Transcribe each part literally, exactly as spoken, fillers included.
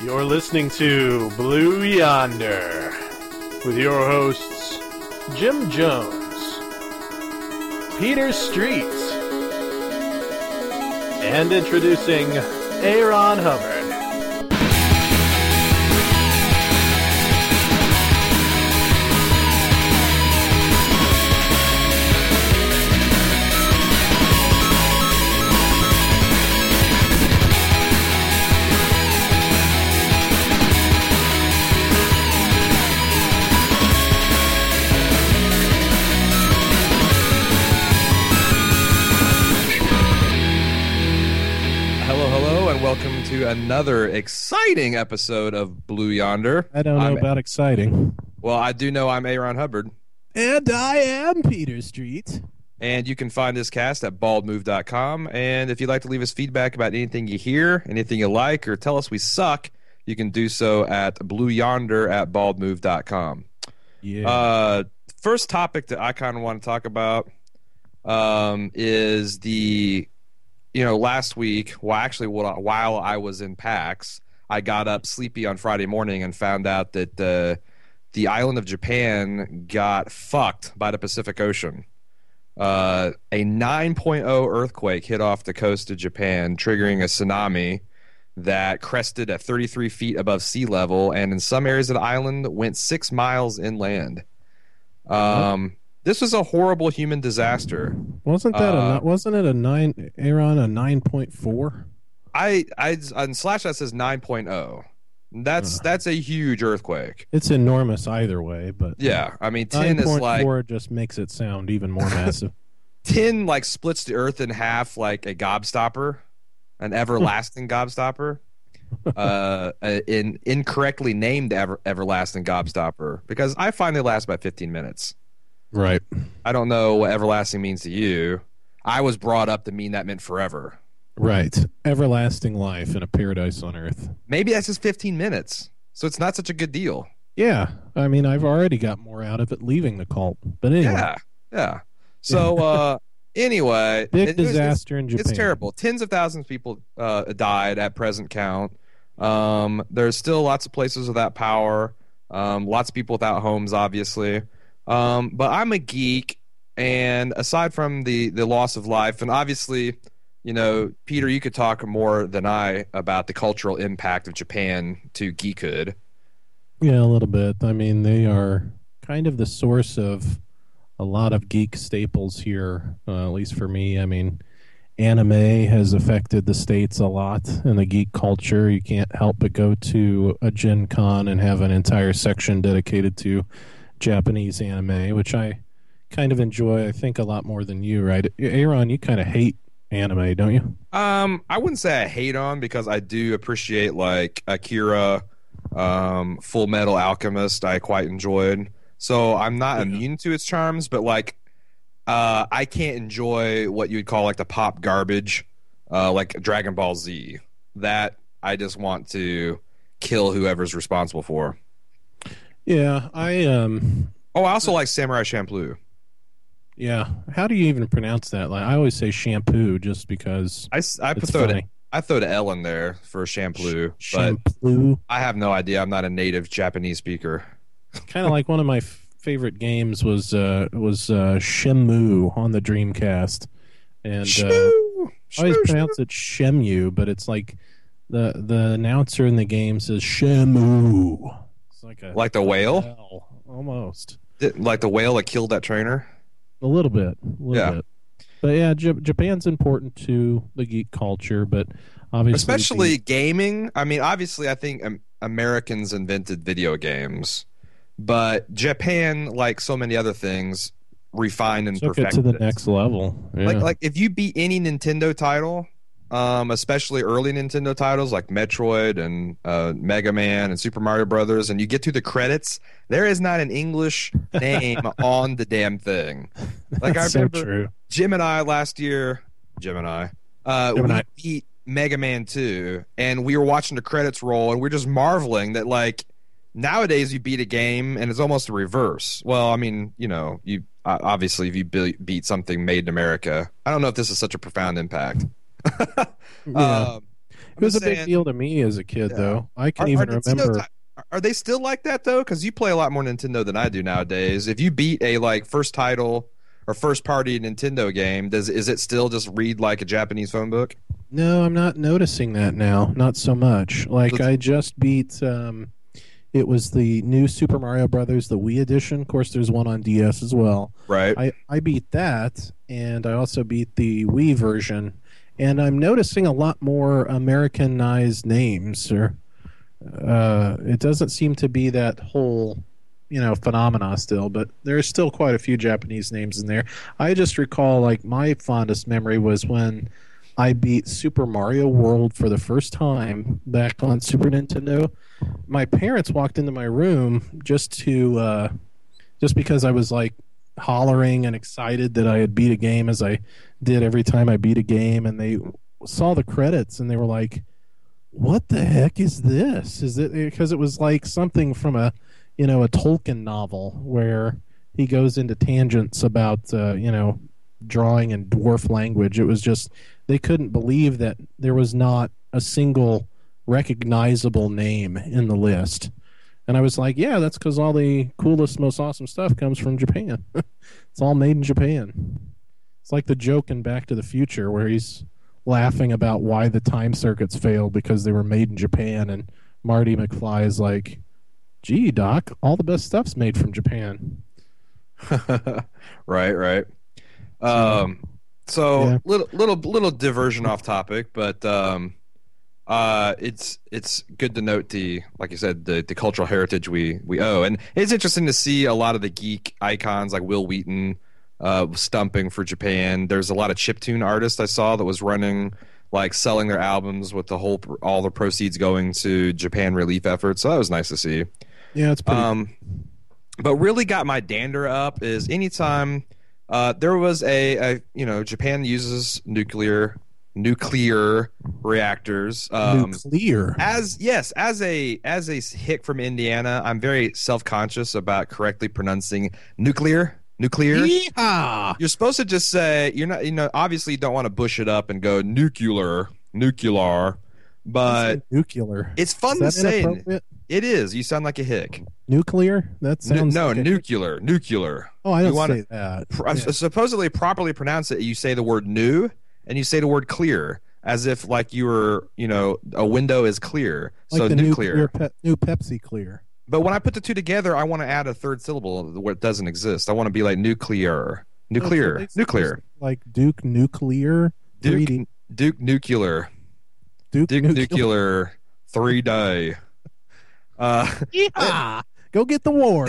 You're listening to Blue Yonder with your hosts Jim Jones, Peter Street, and introducing Aaron Hubbard. Welcome to another exciting episode of Blue Yonder. I don't know I'm, about exciting. Well, I do know I'm Aaron Hubbard. And I am Peter Street. And you can find this cast at bald move dot com. And if you'd like to leave us feedback about anything you hear, anything you like, or tell us we suck, you can do so at blue yonder at bald move dot com. Yeah. Uh, first topic that I kind of want to talk about um, is the... You know, last week, well, actually, while I was in PAX, I got up sleepy on Friday morning and found out that uh, the island of Japan got fucked by the Pacific Ocean. Uh, a nine point oh earthquake hit off the coast of Japan, triggering a tsunami that crested at thirty-three feet above sea level, and in some areas of the island went six miles inland. Um... This was a horrible human disaster. Wasn't that uh, a wasn't it a nine Aaron a nine point four? I I on Slash that says nine point oh. That's uh, that's a huge earthquake. It's enormous either way, but yeah, I mean ten is like nine point four just makes it sound even more massive. ten like splits the earth in half like a gobstopper, an everlasting gobstopper. Uh, an incorrectly named ever, everlasting gobstopper because I find they last about fifteen minutes. Right. I don't know what everlasting means to you. I was brought up to mean that meant forever. Right. Everlasting life in a paradise on earth. Maybe that's just fifteen minutes. So it's not such a good deal. Yeah. I mean, I've already got more out of it leaving the cult. But anyway. Yeah. Yeah. So, uh, anyway. Big it, disaster it's, in Japan. It's terrible. Tens of thousands of people uh, died at present count. Um, there's still lots of places without power. Um, lots of people without homes, obviously. Um, but I'm a geek, and aside from the, the loss of life, and obviously, you know, Peter, you could talk more than I about the cultural impact of Japan to geekhood. Yeah, a little bit. I mean, they are kind of the source of a lot of geek staples here, uh, at least for me. I mean, anime has affected the States a lot in the geek culture. You can't help but go to a Gen Con and have an entire section dedicated to Japanese anime, which I kind of enjoy, I think, a lot more than you, right? Aaron, you kind of hate anime, don't you? Um, I wouldn't say I hate on because I do appreciate like Akira, um, Full Metal Alchemist. I quite enjoyed, so I'm not yeah. immune to its charms, but like, uh, I can't enjoy what you'd call like the pop garbage, uh, like Dragon Ball Z. That I just want to kill whoever's responsible for. Yeah, I um. Oh, I also like Samurai Champloo. Yeah, how do you even pronounce that? Like, I always say shampoo, just because I I put throw the, I throw the L in there for Champloo, Sh- Champloo. I have no idea. I'm not a native Japanese speaker. Kind of like one of my f- favorite games was uh was uh, Shenmue on the Dreamcast, and uh, I always pronounce it Shemu, but it's like the the announcer in the game says Shenmue. Like, a, like the whale? Hell, almost. Like the whale that killed that trainer? A little bit. A little yeah. bit. But yeah, J- Japan's important to the geek culture, but obviously... Especially the, gaming. I mean, obviously, I think um, Americans invented video games, but Japan, like so many other things, refined and took perfected it to the it. next level. Yeah. Like, like if you beat any Nintendo title... Um, especially early Nintendo titles like Metroid and uh, Mega Man and Super Mario Brothers, and you get to the credits, there is not an English name on the damn thing. Like That's I remember so true. Jim and I last year, Jim and I, uh, Jim and we I. beat Mega Man two, and we were watching the credits roll, and we're just marveling that like nowadays you beat a game and it's almost a reverse. Well, I mean, you know, you uh, obviously if you be- beat something made in America, I don't know if this is such a profound impact. yeah. Um, It was a just big saying, deal to me as a kid, Yeah. though. I can Are, even are Nintendo remember. ti- are they still like that though? Because you play a lot more Nintendo than I do nowadays. If you beat a like first title or first party Nintendo game, does is it still just read like a Japanese phone book? No, I'm not noticing that now. Not so much. Like That's- I just beat. Um, it was the new Super Mario Brothers, the Wii edition. Of course, there's one on D S as well. Right. I I beat that, and I also beat the Wii version. And I'm noticing a lot more Americanized names. Or uh, it doesn't seem to be that whole, you know, phenomena still, but there's still quite a few Japanese names in there. I just recall, like, my fondest memory was when I beat Super Mario World for the first time back on Super Nintendo. My parents walked into my room just to, uh, just because I was like hollering and excited that I had beat a game, as I did every time I beat a game, and they saw the credits and they were like, "What the heck is this?" Is it because it was like something from a, you know, a Tolkien novel where he goes into tangents about, uh, you know, drawing in dwarf language. It was just they couldn't believe that there was not a single recognizable name in the list. And I was like, yeah, that's because all the coolest, most awesome stuff comes from Japan. It's all made in Japan. It's like the joke in Back to the Future where he's laughing about why the time circuits failed because they were made in Japan, and Marty McFly is like, gee, Doc, all the best stuff's made from Japan. Right, right. Um, so Yeah. little little little diversion off topic, but um, uh, it's it's good to note the like you said the the cultural heritage we we owe, and it's interesting to see a lot of the geek icons like Will Wheaton uh, stumping for Japan. There's a lot of chiptune artists I saw that was running like selling their albums with the whole all the proceeds going to Japan relief efforts. So that was nice to see. Yeah, it's pretty. Um, but really got my dander up is anytime uh, there was a, a you know Japan uses nuclear nuclear reactors. Um, Nuclear. as yes, as a as a hick from Indiana, I'm very self conscious about correctly pronouncing nuclear. Nuclear. Yeehaw! You're supposed to just say you're not. You know, obviously, you don't want to bush it up and go nuclear, nuclear. But nuclear. it's fun Is to that say. inappropriate? It is. You sound like a hick. Nuclear? That Nu- sounds no, like a- nuclear, nuclear. Oh, I you don't wanna- say that. Pr- Yeah. Supposedly, properly pronounce it. You say the word new, and you say the word clear, as if like you were, you know, a window is clear. Like so the nuclear. nuclear pe- new Pepsi Clear. But when I put the two together, I want to add a third syllable where it doesn't exist. I want to be like nuclear, nuclear, It's nuclear, Like Duke Nuclear. three D. Duke, Duke nuclear, Duke, Duke Nuclear. nuclear, three day. Uh, Yeehaw! Go get the war.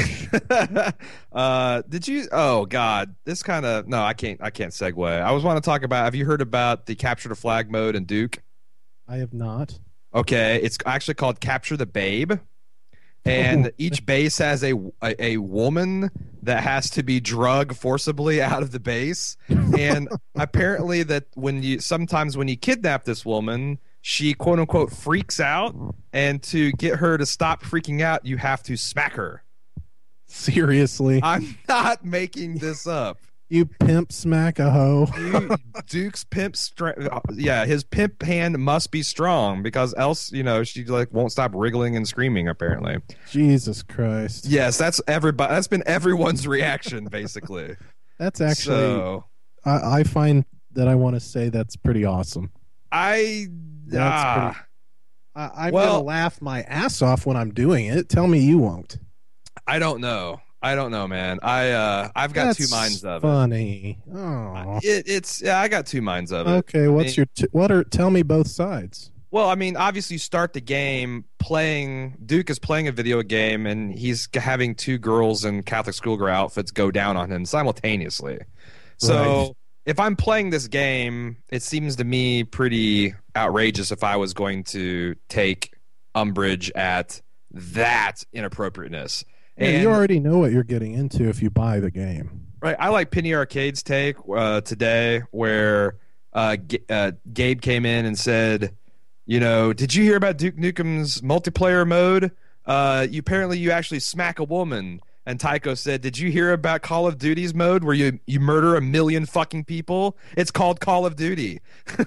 uh, did you? Oh God, this kind of no. I can't. I can't segue. I was want to talk about. Have you heard about the capture the flag mode in Duke? I have not. Okay, it's actually called Capture the Babe, and Oh. each base has a, a a woman that has to be drug forcibly out of the base. And apparently, that when you sometimes when you kidnap this woman, she quote unquote freaks out, and to get her to stop freaking out, you have to smack her. Seriously. I'm not making this up. You pimp smack a hoe. You- Duke's pimp, stra- yeah, his pimp hand must be strong because else, you know, she like won't stop wriggling and screaming. Apparently, Jesus Christ. yes, that's everybody. That's been everyone's reaction, basically. That's actually, so I, I find that I want to say that's pretty awesome. I, That's ah, pretty- I, I'm Well- going to laugh my ass off when I'm doing it. Tell me you won't. I don't know. I don't know, man. I, uh, I've got That's two minds of funny. Oh. it. it. It's yeah, I got two minds of it. Okay, I what's mean- your t- what are tell me both sides. Well, I mean, obviously, you start the game playing. Duke is playing a video game, and he's having two girls in Catholic schoolgirl outfits go down on him simultaneously. So, Right. if I'm playing this game, it seems to me pretty outrageous if I was going to take umbrage at that inappropriateness. Yeah, And you already know what you're getting into if you buy the game. right, I like Penny Arcade's take uh, today, where uh, G- uh, Gabe came in and said, you know, did you hear about Duke Nukem's multiplayer mode? Uh, you apparently you actually smack a woman, And Tycho said, "Did you hear about Call of Duty's mode where you you murder a million fucking people? It's called Call of Duty."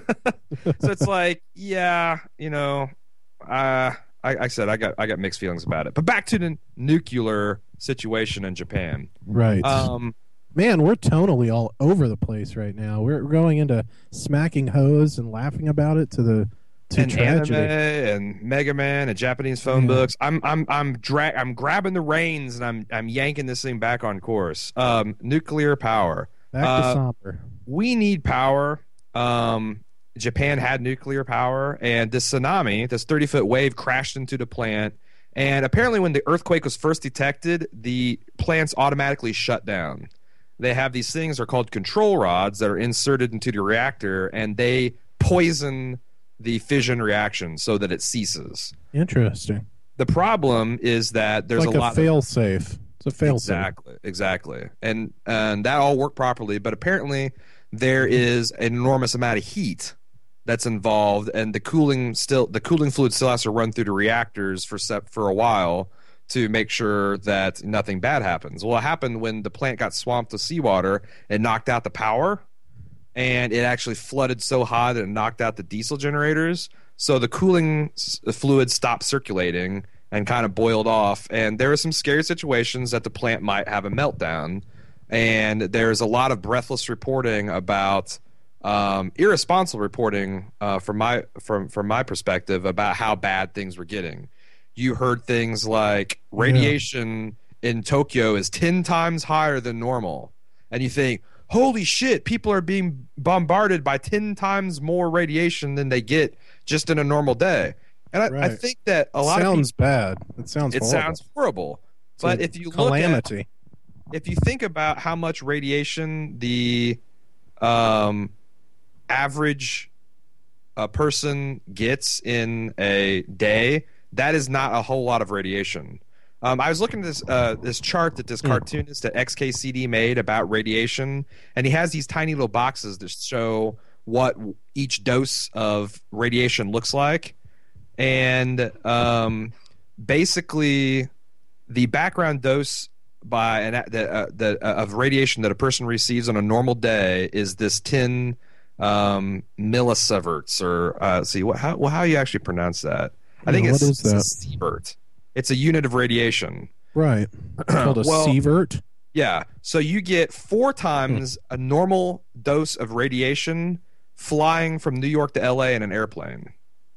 So it's like, yeah, you know, uh, I, I said I got I got mixed feelings about it. But back to the nuclear situation in Japan. Right. Um, Man, we're tonally all over the place right now. We're going into smacking hose and laughing about it to the to and tragedy. anime and Mega Man and Japanese phone Yeah. books. I'm I'm I'm dra- I'm grabbing the reins and I'm I'm yanking this thing back on course. Um, nuclear power. Back to Uh, somber. we need power. Um, Japan had nuclear power, and this tsunami, this thirty foot wave, crashed into the plant. And apparently, when the earthquake was first detected, the plants automatically shut down. They have these things are called control rods that are inserted into the reactor, and they poison the fission reaction so that it ceases. Interesting. The problem is that there's like a a, lot fail of safe. It's a fail exactly, exactly, and and that all worked properly. But apparently, there is an enormous amount of heat that's involved, and the cooling still the cooling fluid still has to run through the reactors for sep- for a while to make sure that nothing bad happens. Well, it happened when the plant got swamped with seawater. It knocked out the power, and it actually flooded so hot that it said out the diesel generators. So the cooling s- fluid stopped circulating and kind of boiled off. And there were some scary situations that the plant might have a meltdown. And there's a lot of breathless reporting about um, irresponsible reporting uh, from my from from my perspective about how bad things were getting. You heard things like radiation yeah. in Tokyo is ten times higher than normal. And you think, holy shit, people are being bombarded by ten times more radiation than they get just in a normal day. And I, right. I think that a lot sounds of people, bad. It sounds it horrible. sounds horrible. It's but a if you calamity. look at, if you think about how much radiation the um, average uh, person gets in a day, that is not a whole lot of radiation. Um, I was looking at this uh, this chart that this cartoonist at X K C D made about radiation, and he has these tiny little boxes that show what each dose of radiation looks like. And um, basically, the background dose by an the, uh, the uh, of radiation that a person receives on a normal day is this ten um, millisieverts, or uh, let's see what how well, how you actually pronounce that. I think yeah, it's, what is it's that? a sievert. It's a unit of radiation. Right. It's called a Well, sievert. Yeah. So you get four times a normal dose of radiation flying from New York to L A in an airplane.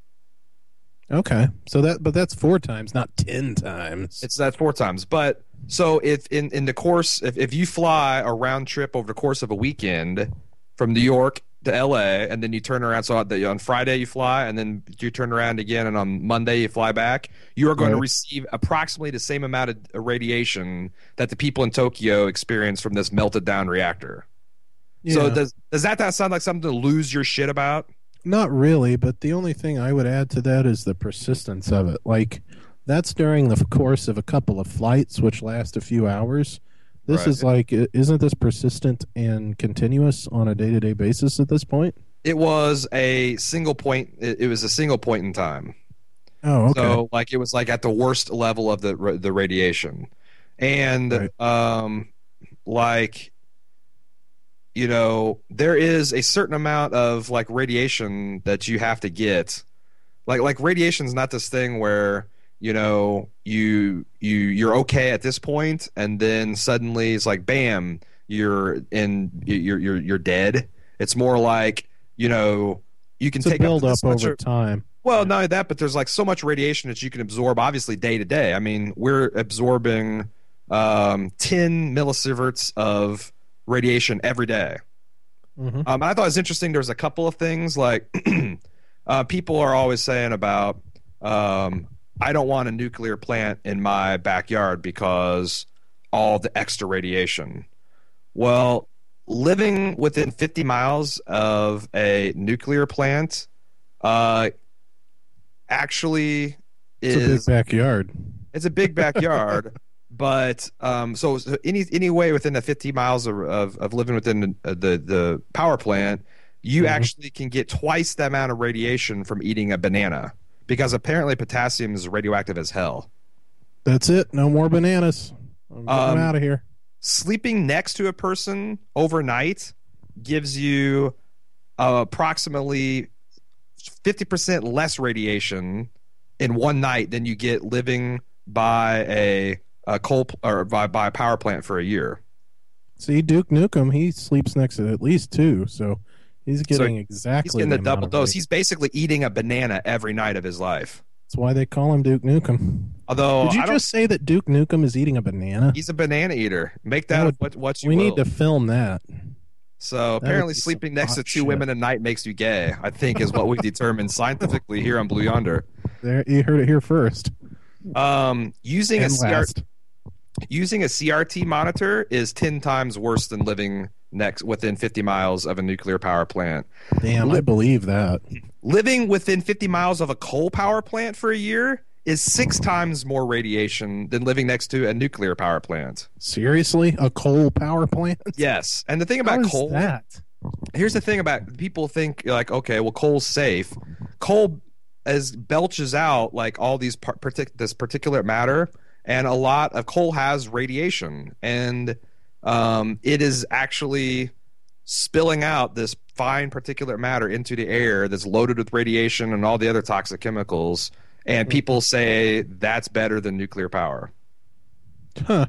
Okay. So that, but that's four times, not ten times. It's that four times. But so if in, in the course, if, if you fly a round trip over the course of a weekend from New York to L A, and then you turn around, so on Friday you fly, and then you turn around again, and on Monday you fly back, you are going right. to receive approximately the same amount of radiation that the people in Tokyo experience from this melted down reactor. Yeah. So does does that, that sound like something to lose your shit about? Not really, but the only thing I would add to that is the persistence of it. Like, that's during the course of a couple of flights, which last a few hours. This Right. is like, isn't this persistent and continuous on a day-to-day basis at this point? It was a single point. It, it was a single point in time. Oh, okay. So like it was like at the worst level of the the radiation, and Right. um, like you know there is a certain amount of like radiation that you have to get. Like like radiation is not this thing where you know you you you're okay at this point, and then suddenly it's like bam, you're in you're you're you're dead. It's more like you know you can It's a take up build to up this much over of- time. Well, not only that, but there's like so much radiation that you can absorb, obviously, day to day. I mean, we're absorbing um, ten millisieverts of radiation every day. Mm-hmm. Um, and I thought it was interesting. There's a couple of things like uh, people are always saying about, um, I don't want a nuclear plant in my backyard because all the extra radiation. Well, living within fifty miles of a nuclear plant uh, actually It's a big is backyard. it's a big backyard. But um, so, so any any way within the fifty miles of of, of living within the, the the power plant, you Mhm. actually can get twice the amount of radiation from eating a banana, because apparently potassium is radioactive as hell. That's it. No more bananas. I'm getting Um, out of here. Sleeping next to a person overnight gives you uh, approximately fifty percent less radiation in one night than you get living by a, a coal or by, by a power plant for a year. See, Duke Nukem, he sleeps next to at least two, so he's getting So exactly He's getting the a double amount of dose. radiation. He's basically eating a banana every night of his life. That's why they call him Duke Nukem. Although Did you I don't, just say that Duke Nukem is eating a banana? he's a banana eater. Make That that would- what, what you we will. need to film that. So would apparently, be some sleeping next to hot two shit. women a night makes you gay. I think is what we've determined scientifically here on Blue Yonder. There, you heard it here first. Um, using a And C R, last. using a C R T monitor is ten times worse than living next within fifty miles of a nuclear power plant. Damn, Li- I believe that. Living within fifty miles of a coal power plant for a year is six times more radiation than living next to a nuclear power plant. Seriously, a coal power plant? Yes, and the thing How about is coal. that? Here's the thing about people think like, okay, well, coal's safe. Coal as belches out like all these par- partic- this particulate matter, and a lot of coal has radiation, and um, it is actually spilling out this fine particulate matter into the air that's loaded with radiation and all the other toxic chemicals. And people say that's better than nuclear power. Huh.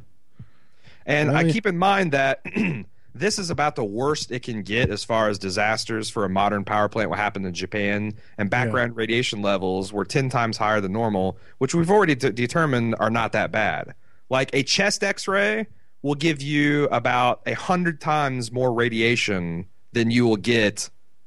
And I Really? keep in mind that this is about the worst it can get as far as disasters for a modern power plant. What happened in Japan, and background radiation levels were ten times higher than normal, which we've already de- determined are not that bad. Like a chest X-ray will give you about a hundred times more radiation than you will get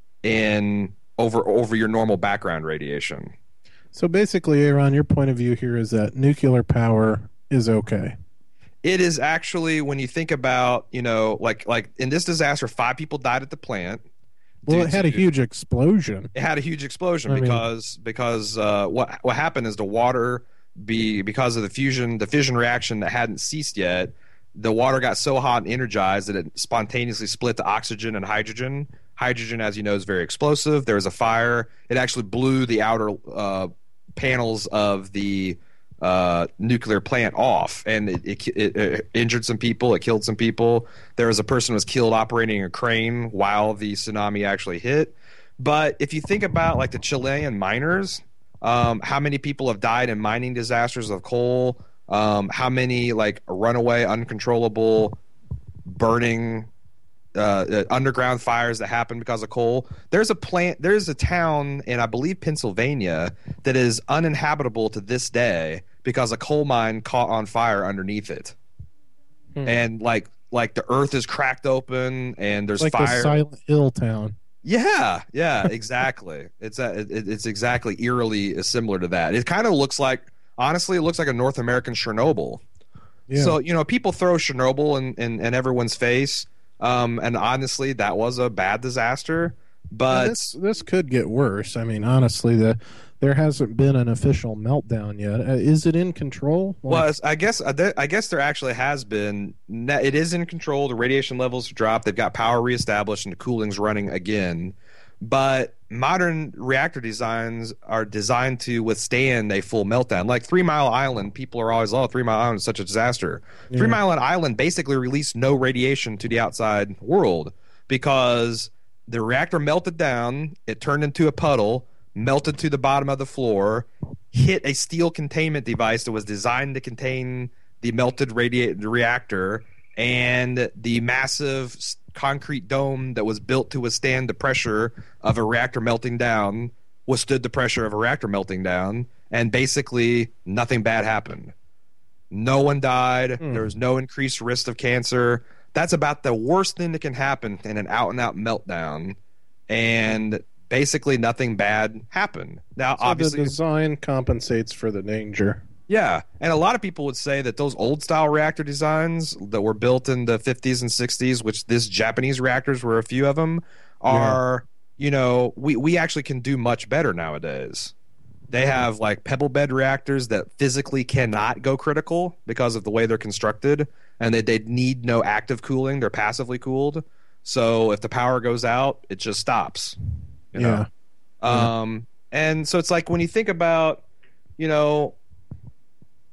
in over over your normal background radiation. So basically, Aaron, your point of view here is that nuclear power is okay. It is actually, when you think about, you know, like like in this disaster, five people died at the plant. Well, due it had a to- huge explosion. It had a huge explosion I mean- because because uh, what what happened is the water be because of the fusion the fission reaction that hadn't ceased yet. The water got so hot and energized that it spontaneously split to oxygen and hydrogen. Hydrogen, as you know, is very explosive. There was a fire. It actually blew the outer uh, panels of the uh, nuclear plant off, and it, it, it, it injured some people. It killed some people. There was a person who was killed operating a crane while the tsunami actually hit. But if you think about like the Chilean miners, um, how many people have died in mining disasters of coal? Um, how many like runaway, uncontrollable, burning uh, uh, underground fires that happen because of coal? There's a plant. There's a town in, I believe, Pennsylvania that is uninhabitable to this day because a coal mine caught on fire underneath it, Hmm. and like like the earth is cracked open and there's Like fire. the Silent Hill town. Yeah, yeah, exactly. it's a, it, it's exactly eerily similar to that. It kind of looks like, honestly, it looks like a North American Chernobyl. Yeah. So, you know, people throw Chernobyl in, in, in everyone's face. Um, and honestly, that was a bad disaster. And But this this could get worse. I mean, honestly, the there hasn't been an official meltdown yet. Uh, is it in control? Like, well, it's- I guess uh, there- I guess there actually has been. Ne- It is in control. The radiation levels have dropped. They've got power reestablished, and the cooling's running again. But modern reactor designs are designed to withstand a full meltdown. Like Three Mile Island, people are always, oh, Three Mile Island is such a disaster. Yeah. Three Mile Island basically released no radiation to the outside world because the reactor melted down, it turned into a puddle, melted to the bottom of the floor, hit a steel containment device that was designed to contain the melted radi- reactor, and the massive s- concrete dome that was built to withstand the pressure of a reactor melting down withstood the pressure of a reactor melting down, and basically nothing bad happened. No one died. Hmm. There was no increased risk of cancer. That's about the worst thing that can happen in an out-and-out meltdown, and basically nothing bad happened. Now, so obviously, the design compensates for the danger. yeah, and a lot of people would say that those old style reactor designs that were built in the fifties and sixties, which this Japanese reactors were a few of them, are, you know, we, we actually can do much better nowadays. They have like pebble bed reactors that physically cannot go critical because of the way they're constructed, and they, they need no active cooling. They're passively cooled. So if the power goes out, it just stops. You know? Yeah. Um, and so it's like when you think about, you know,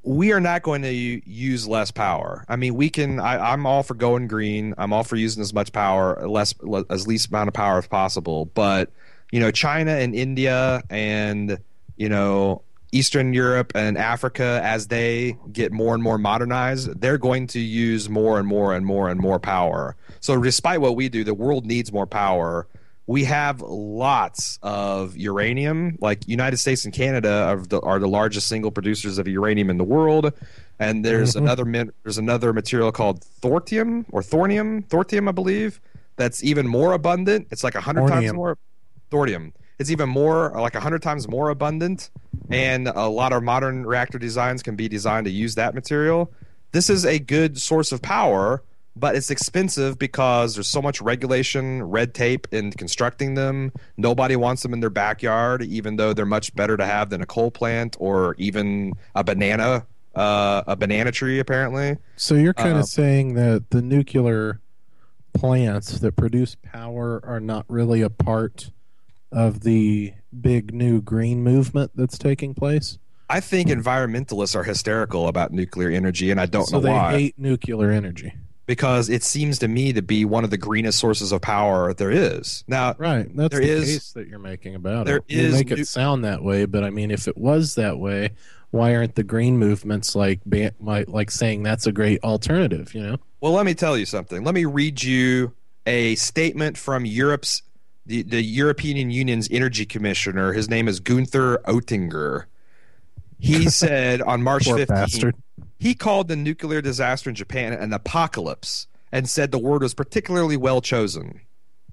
we are not going to u- use less power. I mean, we can. I, I'm all for going green. I'm all for using as much power, less as least amount of power as possible. But you know, China and India and you know Eastern Europe and Africa, as they get more and more modernized, they're going to use more and more and more and more power. So, despite what we do, the world needs more power. We have lots of uranium. Like United States and Canada are the, are the largest single producers of uranium in the world, and there's mm-hmm. another min- there's another material called thorium or thorium, thorium, I believe, that's even more abundant. It's like a hundred times more thorium. It's even more like a hundred times more abundant, and a lot of modern reactor designs can be designed to use that material. This is a good source of power. But it's expensive because there's so much regulation, red tape in constructing them. Nobody wants them in their backyard, even though they're much better to have than a coal plant or even a banana, uh, a banana tree, apparently. So you're kind um, of saying that the nuclear plants that produce power are not really a part of the big new green movement that's taking place? I think environmentalists are hysterical about nuclear energy, and I don't so know why. So they hate nuclear energy. Because it seems to me to be one of the greenest sources of power there is. Now, right, that's there the is, case that you're making about there it. Is you make nu- it sound that way, but I mean, if it was that way, why aren't the green movements like like, like saying that's a great alternative? You know. Well, let me tell you something. Let me read you a statement from Europe's the, the European Union's Energy Commissioner. His name is Gunther Oettinger. He said on March fifteenth. He called the nuclear disaster in Japan an apocalypse and said the word was particularly well chosen.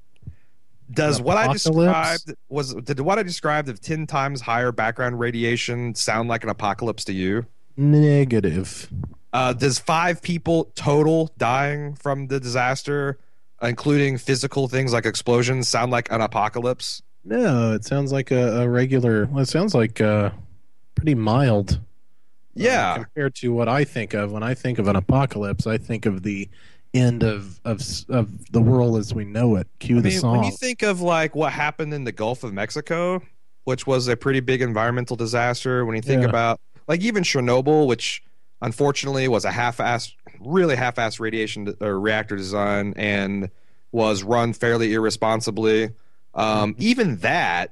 Does what I described was did what I described of ten times higher background radiation sound like an apocalypse to you? Negative. Uh, does five people total dying from the disaster, including physical things like explosions, sound like an apocalypse? No, it sounds like a, a regular. Well, it sounds like uh, pretty mild. Yeah, uh, compared to what I think of when I think of an apocalypse, I think of the end of of of the world as we know it. Cue I the mean, song. when you think of like what happened in the Gulf of Mexico, which was a pretty big environmental disaster, when you think Yeah. about like even Chernobyl, which unfortunately was a half-assed, really half-assed radiation or reactor design and was run fairly irresponsibly. Um, Mm-hmm. Even that,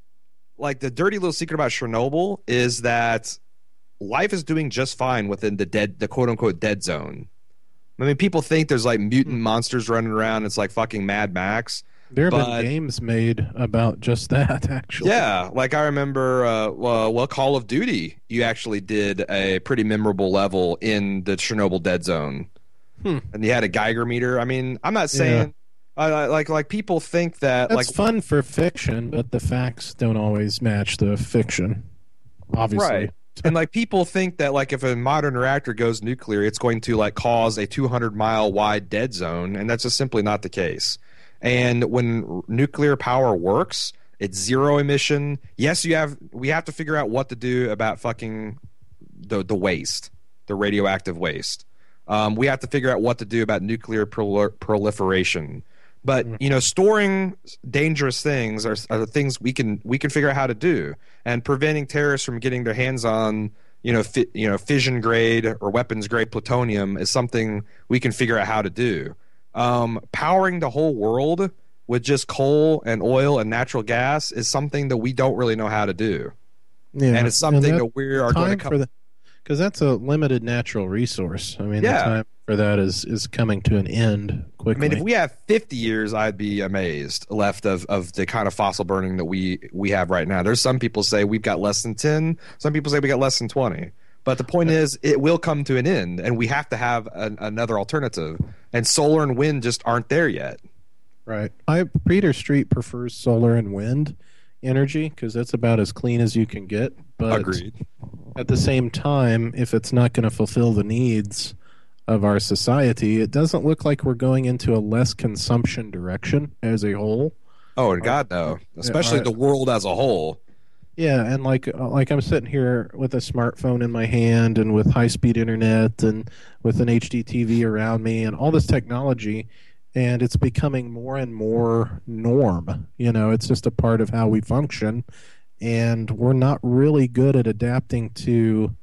like the dirty little secret about Chernobyl is that life is doing just fine within the dead, the quote unquote dead zone. I mean, people think there's like mutant monsters running around. It's like fucking Mad Max. There have but, been games made about just that, actually. Yeah, like I remember, uh, well, well, Call of Duty, you actually did a pretty memorable level in the Chernobyl dead zone, Hmm. and you had a Geiger meter. I mean, I'm not saying uh, like like people think that That's like fun for fiction, but the facts don't always match the fiction. Obviously, right. And like people think that like if a modern reactor goes nuclear, it's going to like cause a two hundred mile wide dead zone, and that's just simply not the case. And when nuclear power works, it's zero emission. Yes, you have we have to figure out what to do about fucking the the waste, the radioactive waste. Um, we have to figure out what to do about nuclear prol- proliferation. But you know, storing dangerous things are, are things we can we can figure out how to do, and preventing terrorists from getting their hands on you know fi- you know fission grade or weapons grade plutonium is something we can figure out how to do. Um, powering the whole world with just coal and oil and natural gas is something that we don't really know how to do, yeah, and it's something and that, that we are going to come. Because that's a limited natural resource. I mean, Yeah. the time for that is, is coming to an end I quickly. mean, if we have fifty years, I'd be amazed left of, of the kind of fossil burning that we, we have right now. There's some people say we've got less than ten. Some people say we got less than twenty. But the point is, it will come to an end, and we have to have an, another alternative. And solar and wind just aren't there yet. Right. I Peter Street prefers solar and wind energy because that's about as clean as you can get. But Agreed. at the same time, if it's not going to fulfill the needs of our society, it doesn't look like we're going into a less consumption direction as a whole. Oh, and God, no. Especially Our- the world as a whole. Yeah, and like like I'm sitting here with a smartphone in my hand and with high-speed internet and with an H D T V around me and all this technology, and it's becoming more and more norm. You know, it's just a part of how we function, and we're not really good at adapting to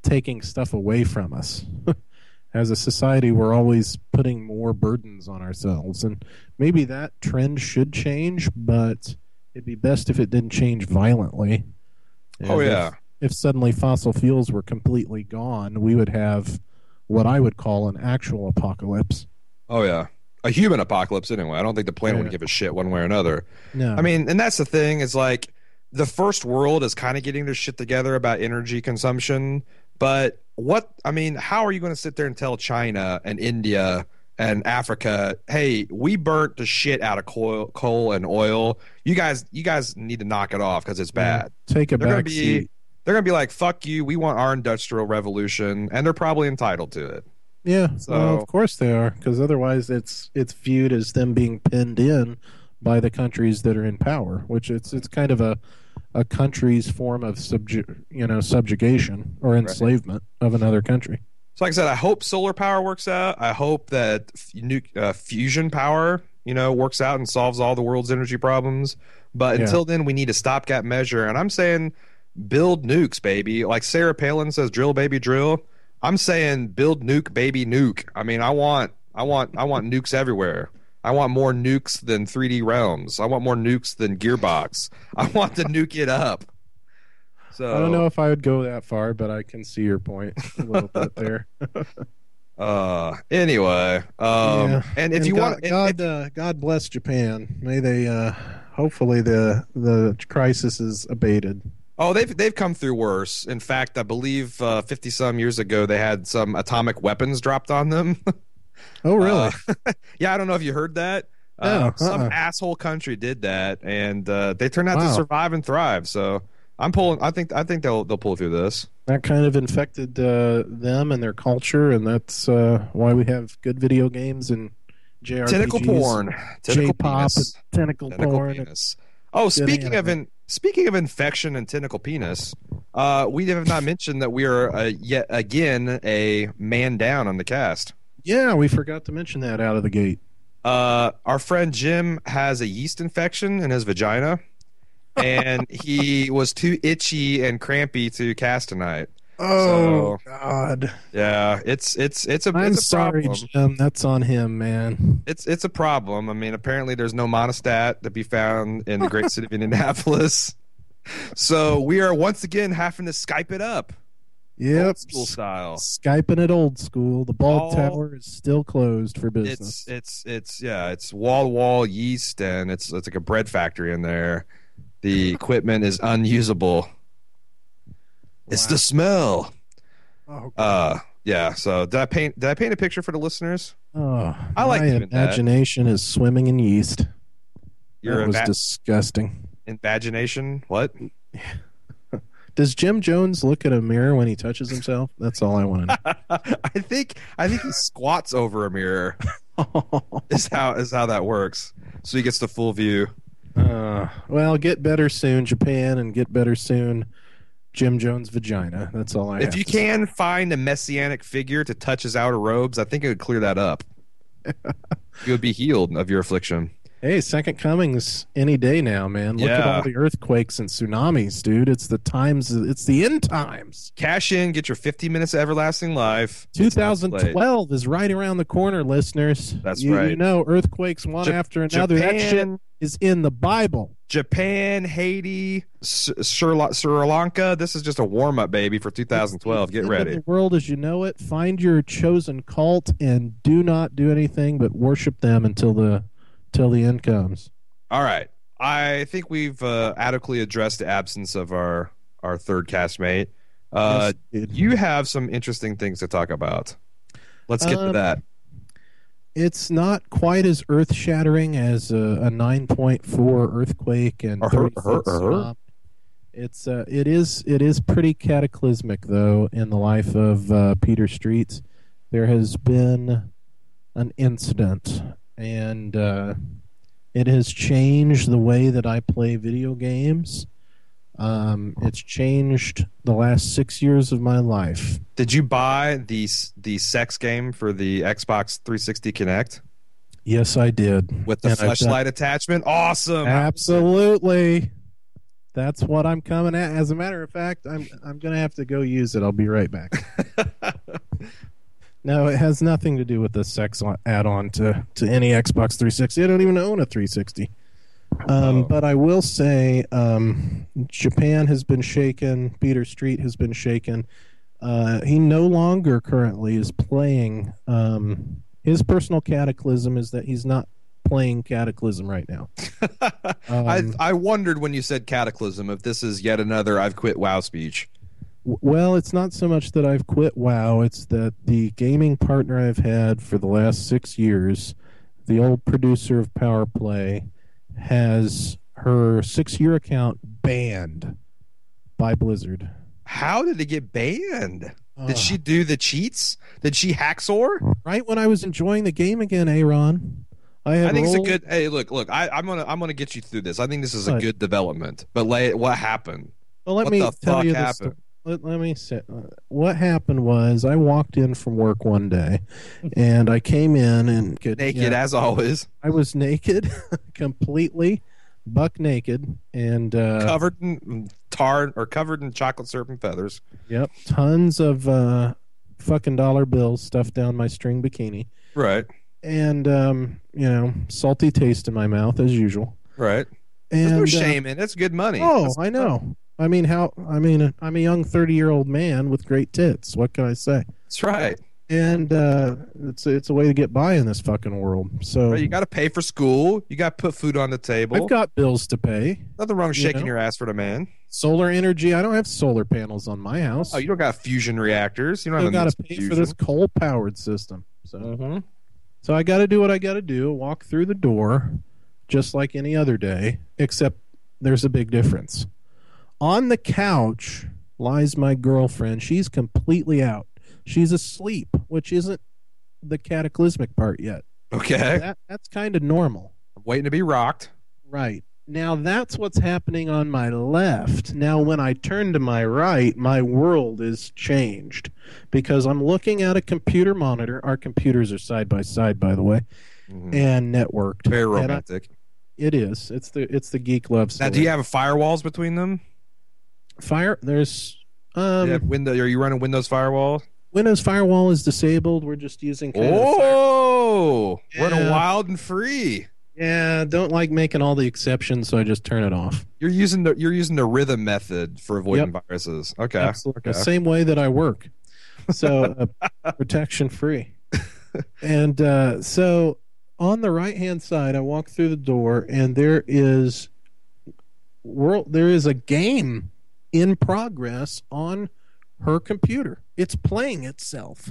taking stuff away from us. As a society, we're always putting more burdens on ourselves, and maybe that trend should change, but it'd be best if it didn't change violently. Oh, And yeah. If, if suddenly fossil fuels were completely gone, we would have what I would call an actual apocalypse. Oh, yeah. A human apocalypse, anyway. I don't think the planet Yeah. would give a shit one way or another. No. I mean, and that's the thing is like the first world is kind of getting their shit together about energy consumption. But what, I mean, how are you going to sit there and tell China and India and Africa, hey, we burnt the shit out of coal, coal and oil. You guys, you guys need to knock it off because it's bad. Take a They're gonna back be, seat. they're going to be like, fuck you. We want our industrial revolution. And they're probably entitled to it. Yeah, So- well, of course they are, because otherwise it's it's viewed as them being pinned in by the countries that are in power, which it's it's kind of a a country's form of subju- you know subjugation or enslavement of another country. So like I said, I hope solar power works out. I hope that f- nu- uh, fusion power, you know, works out and solves all the world's energy problems. But Yeah. until then, we need a stopgap measure. And I'm saying build nukes, baby. Like Sarah Palin says, drill, baby, drill. I'm saying build nuke, baby, nuke. I mean, I want, I want, I want nukes everywhere. I want more nukes than three D Realms. I want more nukes than Gearbox. I want to nuke it up. So I don't know if I would go that far, but I can see your point a little bit there. Uh, anyway, um, Yeah. and if And you God, want, and God, uh, God bless Japan. May they, uh, hopefully, the the crisis is abated. Oh, they've they've come through worse. In fact, I believe uh, fifty some years ago they had some atomic weapons dropped on them. Oh, really? Uh, yeah, I don't know if you heard that. No, Uh, some uh-uh. asshole country did that, and uh, they turned out to Wow. survive and thrive. So I'm pulling. I think I think they'll they'll pull through this. That kind of infected uh, them and their culture, and that's uh, why we have good video games and J R P Gs. Tentacle porn, tentacle J-pop, penis, and tentacle, tentacle porn. penis. Oh, Getting speaking out of of in, speaking of infection and tentacle penis, uh, we have not mentioned that we are uh, yet again a man down on the cast. Yeah, we forgot to mention that out of the gate. Uh, our friend Jim has a yeast infection in his vagina, and he was too itchy and crampy to cast tonight. Oh, So- God. Yeah, it's it's it's a I'm it's a sorry, problem. Jim. That's on him, man. It's it's a problem. I mean, apparently there's no monostat to be found in the great city of Indianapolis. So we are once again having to Skype it up, Yep. old school style. Skyping it old school. The bald All- tower is still closed for business. It's it's it's yeah, it's wall to wall yeast, and it's it's like a bread factory in there. The equipment is unusable. It's Wow. the smell. oh, Uh, yeah. So did I paint? Did I paint a picture for the listeners? oh, I like my doing that. imagination is swimming in yeast. Your that was eva- disgusting. imagination. What? Does Jim Jones look at a mirror when he touches himself? That's all I want to I think I think he squats over a mirror. know. Is how is how that works. So he gets the full view. uh, well, get better soon, Japan, and get better soon, Jim Jones' vagina. That's all I have If you to say. can find a messianic figure to touch his outer robes, I think it would clear that up. You would be healed of your affliction. Hey, second coming's any day now, man. Look at Yeah. all the earthquakes and tsunamis, dude. It's the times. It's the end times. Cash in, get your fifty minutes of everlasting life. It's not too late. twenty twelve is right around the corner, listeners. That's you, right. You know, earthquakes one Ja- after another. That shit Japan, is in the Bible. Japan, Haiti, S- Sri La- Sri Lanka. This is just a warm up, baby, for two thousand twelve. Get End of ready. The world as you know it. Find your chosen cult and do not do anything but worship them until the till the end comes. All right. I think we've uh, adequately addressed the absence of our, our third castmate. Uh, Yes, dude. you have some interesting things to talk about. Let's get to Um, that. It's not quite as earth shattering as a, a nine point four earthquake and Uh-huh, thirty uh-huh, foot uh-huh. tsunami. It's uh, it is it is pretty cataclysmic though in the life of uh, Peter Streets. There has been an incident, and uh, it has changed the way that I play video games. Um, it's changed the last six years of my life. Did you buy the the sex game for the Xbox three sixty Kinect Yes, I did. with the And I've done- fleshlight attachment? Awesome. Absolutely. That's what I'm coming at. As a matter of fact, I'm I'm gonna have to go use it. I'll be right back. No, it has nothing to do with the sex add-on to, to any Xbox three sixty. I don't even own a three sixty. Um, Oh. But I will say um, Japan has been shaken. Peter Street has been shaken. Uh, he no longer currently is playing. Um, his personal cataclysm is that he's not playing Cataclysm right now. I Um, I wondered when you said Cataclysm if this is yet another I've quit WoW speech. W- Well, it's not so much that I've quit WoW, it's that the gaming partner I've had for the last six years, the old producer of Power Play, has her six-year account banned by Blizzard. How did it get banned? Ugh. Did she do the cheats? Did she hacksaw? Right when I was enjoying the game again, Aaron, I had I think it's a rolled- good. Hey, look, look. I, I'm gonna, I'm gonna get you through this. I think this is a What? good development. But lay, what happened? Well, let what me the tell fuck you this. happened? Let, let me say, uh, what happened was I walked in from work one day, and I came in and could, Naked yeah, as always, I was naked, completely buck naked, and uh, covered in tar or covered in chocolate syrup and feathers. yep, tons of uh, fucking dollar bills stuffed down my string bikini, Right, and um, you know, salty taste in my mouth as usual. right. And There's no uh, shame in it. It's good money. Oh, That's- I know. I mean, how? I mean, I'm a young thirty-year-old man with great tits. What can I say? That's right. And uh, it's it's a way to get by in this fucking world. So Right, you got to pay for school. You got to put food on the table. I've got bills to pay. Nothing wrong with you shaking know. your ass for the man. Solar energy. I don't have solar panels on my house. Oh, you don't got fusion reactors. You don't I've have got a to pay for this coal-powered system. So, Mm-hmm. so I got to do what I got to do. Walk through the door, just like any other day, except there's a big difference. On the couch lies my girlfriend. She's completely out. She's asleep, which isn't the cataclysmic part yet. Okay. That, that's kind of normal. I'm waiting to be rocked. Right. Now that's what's happening on my left. Now when I turn to my right, my world is changed because I'm looking at a computer monitor. Our computers are side by side, by the way, Mhm. and networked. Very And I- romantic. it is. It's the it's the geek love story. Now, do you have firewalls between them? Fire? There's Do um you have window? Are you running Windows firewall? Windows firewall is disabled. We're just using kind of the fire- Oh, we're in a Yeah. wild and free. yeah. Don't like making all the exceptions, so I just turn it off. You're using the you're using the rhythm method for avoiding viruses. Okay. Absolutely. Okay. The same way that I work. So uh, protection free. And uh, so on the right hand side, I walk through the door, and there is world. There is a game in progress on her computer. It's playing itself.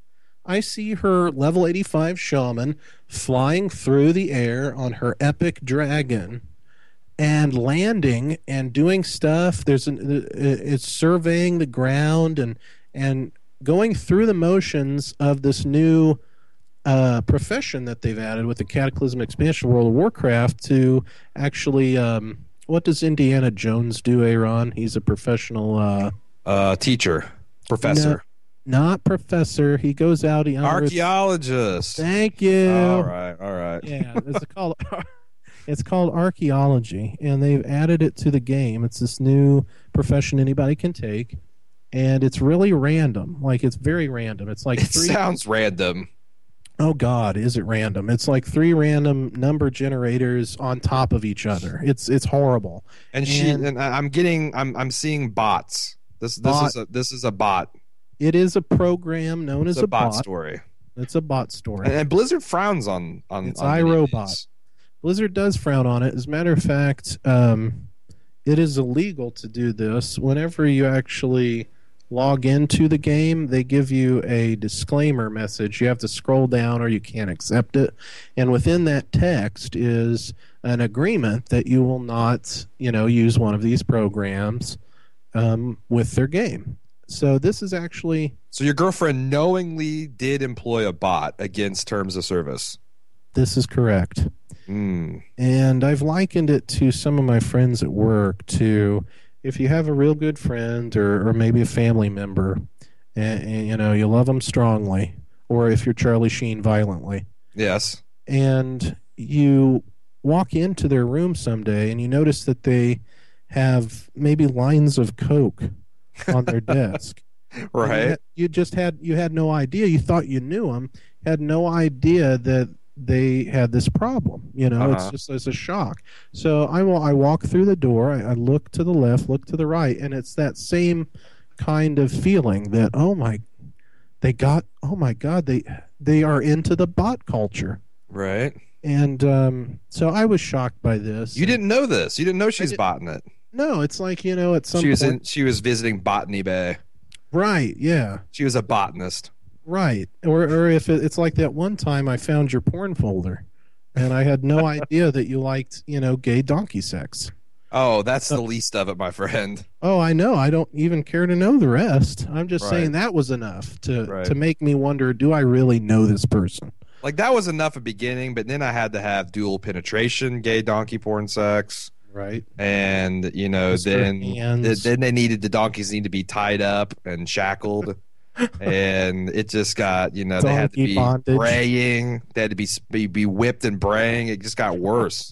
I see her level eighty-five shaman flying through the air on her epic dragon and landing and doing stuff. There's an it's surveying the ground and and going through the motions of this new uh, profession that they've added with the Cataclysm expansion World of Warcraft to actually um, what does Indiana Jones do, Aaron? He's a professional uh, Uh, teacher, professor, not professor. He goes out. He unearths- archaeologist. Thank you. All right. All right. Yeah, it's called it's called archaeology, and they've added it to the game. It's this new profession anybody can take, and it's really random. Like it's very random. It's like It three. sounds random. Oh God, is it random? It's like three random number generators on top of each other. It's it's horrible. And she And- and I- I'm getting I'm I'm seeing bots. This this Bot. is a this is a bot. It is a program known It's as a, a bot, bot. story. It's a bot story. And, and Blizzard frowns on on. It's on many of iRobot. these. Blizzard does frown on it. As a matter of fact, um, it is illegal to do this. Whenever you actually log into the game, they give you a disclaimer message. You have to scroll down or you can't accept it. And within that text is an agreement that you will not, you know, use one of these programs um, with their game. So this is actually So your girlfriend knowingly did employ a bot against terms of service. this is correct. Mm. And I've likened it to some of my friends at work to if you have a real good friend or, or maybe a family member and, and you know you love them strongly, or if you're Charlie Sheen violently, Yes. and you walk into their room someday and you notice that they have maybe lines of Coke on their desk. Right. You, had, you just had you had no idea. You thought you knew them, had no idea that they had this problem. You know, Uh-huh. it's just it's a shock. So I wa- I walk through the door. I, I look to the left, look to the right, and it's that same kind of feeling that oh my, they got oh my god they they are into the bot culture. Right. And um, so I was shocked by this. You didn't know this. You didn't know she's didn't- botting it. No, it's like you know at some She was point, in. She was visiting Botany Bay. right? Yeah. She was a botanist. Right. Or or if it, it's like that one time I found your porn folder and I had no idea that you liked, you know, gay donkey sex. Oh, that's the least of it, my friend. Oh, I know. I don't even care to know the rest. I'm just Right. saying that was enough to Right. to make me wonder, do I really know this person? Like that was enough at beginning, but then I had to have dual penetration, gay donkey porn sex, Right. and you know, Mister then Hands. th- then they needed the donkeys need to be tied up and shackled, and it just got you know they had to Donkey be bondage. braying, they had to be be, be whipped and braying. It just got worse.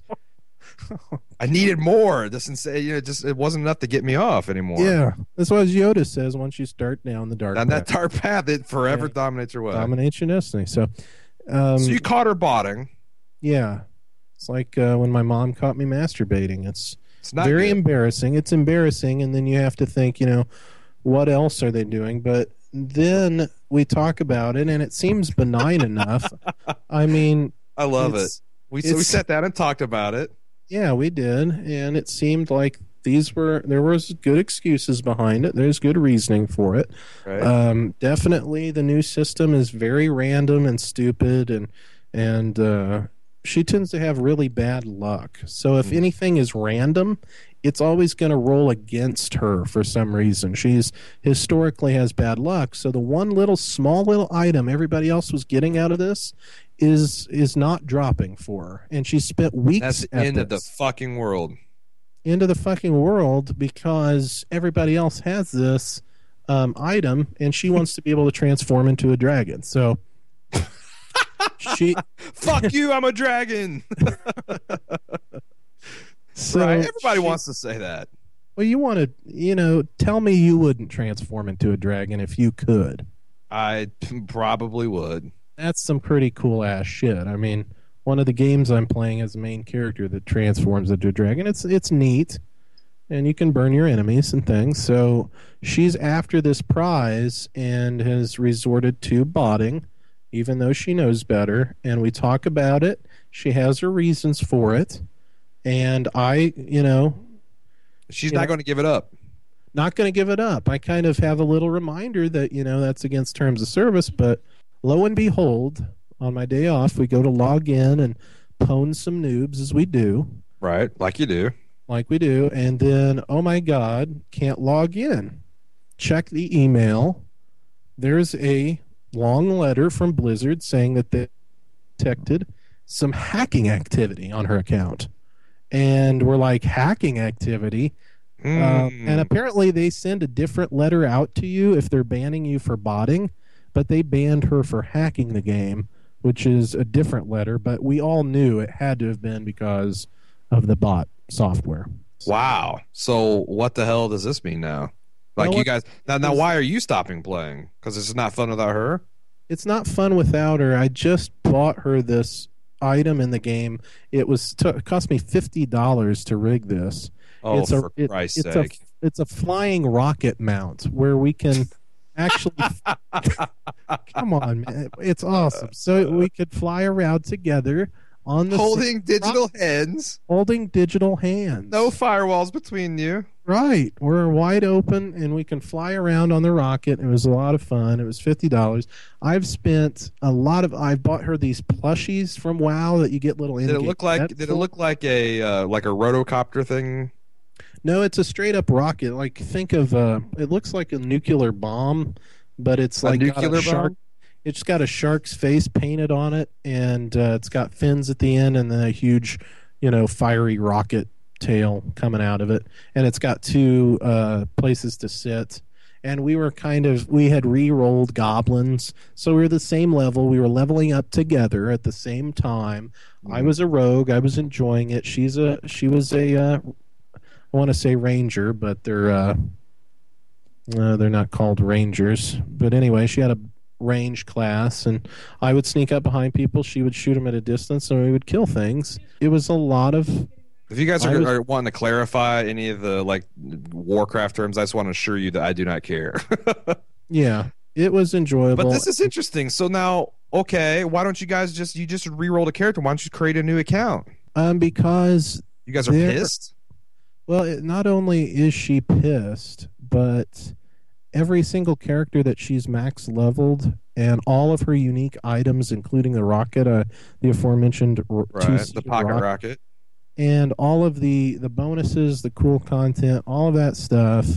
I needed more. This insane, you know, just it wasn't enough to get me off anymore. Yeah. That's what Yoda says once you start down the dark Down that path. dark path, it forever Yeah. dominates your way. Dominate your destiny. So um So you caught her botting. yeah. It's like uh, when my mom caught me masturbating. It's It's not very good. embarrassing. It's embarrassing, and then you have to think, you know, what else are they doing? But then we talk about it, and it seems benign enough. I mean, I love it. it's- We so we it's- sat down and talked about it. yeah, we did, and it seemed like these were there was good excuses behind it. There's good reasoning for it. Right. Um, definitely, the new system is very random and stupid, and and uh, she tends to have really bad luck. So if Mm. anything is random, it's always going to roll against her for some reason. She's historically has bad luck. So the one little small little item everybody else was getting out of this is is not dropping for her, and she spent weeks That's the at end of the this. fucking world. Into the fucking world because everybody else has this um, item, and she wants to be able to transform into a dragon. So she, Fuck you, I'm a dragon. so right. Everybody she- wants to say that. Well, you want to, you know, tell me you wouldn't transform into a dragon if you could. I probably would. That's some pretty cool ass shit. I mean, one of the games I'm playing as a main character that transforms into a dragon. It's it's neat, and you can burn your enemies and things. So she's after this prize and has resorted to botting, even though she knows better. And we talk about it. She has her reasons for it, and I, you know, She's Yeah. not going to give it up. not going to give it up. I kind of have a little reminder that, you know, that's against terms of service, but lo and behold, on my day off, we go to log in and pwn some noobs as we do, Right. Like you do. like we do, and then, oh my God, can't log in. Check the email. There's a long letter from Blizzard saying that they detected some hacking activity on her account. And we're like, hacking activity? Um, Mm. and apparently they send a different letter out to you if they're banning you for botting, but they banned her for hacking the game, which is a different letter, but we all knew it had to have been because of the bot software. Wow. So what the hell does this mean now? Like Well, you what- guys now, now why are you stopping playing? Because it's not fun without her? It's not fun without her. I just bought her this item in the game. It was t- it cost me fifty dollars to rig this. Oh, it's a, for it- Christ's it's sake. A, it's a flying rocket mount where we can actually come on, man. It's awesome. So we could fly around together on the Holding digital hands. holding digital hands. No firewalls between you. Right. We're wide open and we can fly around on the rocket. It was a lot of fun. It was fifty dollars. I've spent a lot of I've bought her these plushies from WoW that you get little Did it in-game look like pets did it for. look like a uh, like a rotocopter thing? No, it's a straight up rocket. Like think of uh it looks like a nuclear bomb, but it's A like got nuclear a shark. bomb? It's got a shark's face painted on it, and uh, it's got fins at the end, and then a huge, you know, fiery rocket tail coming out of it, and it's got two uh, places to sit. And we were kind of we had re-rolled goblins, so we were the same level. We were leveling up together at the same time. I was a rogue. I was enjoying it. She's a she was a uh, what I want to say ranger, but they're uh, uh, they're not called rangers. But anyway, she had a range class, and I would sneak up behind people. She would shoot them at a distance, and we would kill things. It was a lot of. If you guys are, I was- are wanting to clarify any of the like Warcraft terms, I just want to assure you that I do not care. Yeah, it was enjoyable. But this is interesting. So now, okay, why don't you guys just you just re-roll a character? Why don't you create a new account? um because You guys are There- pissed? well, it, not only is she pissed, but every single character that she's max leveled and all of her unique items, including the rocket, uh, the aforementioned r- Right, the two-seater pocket rocket, rocket. and all of the the bonuses, the cool content, all of that stuff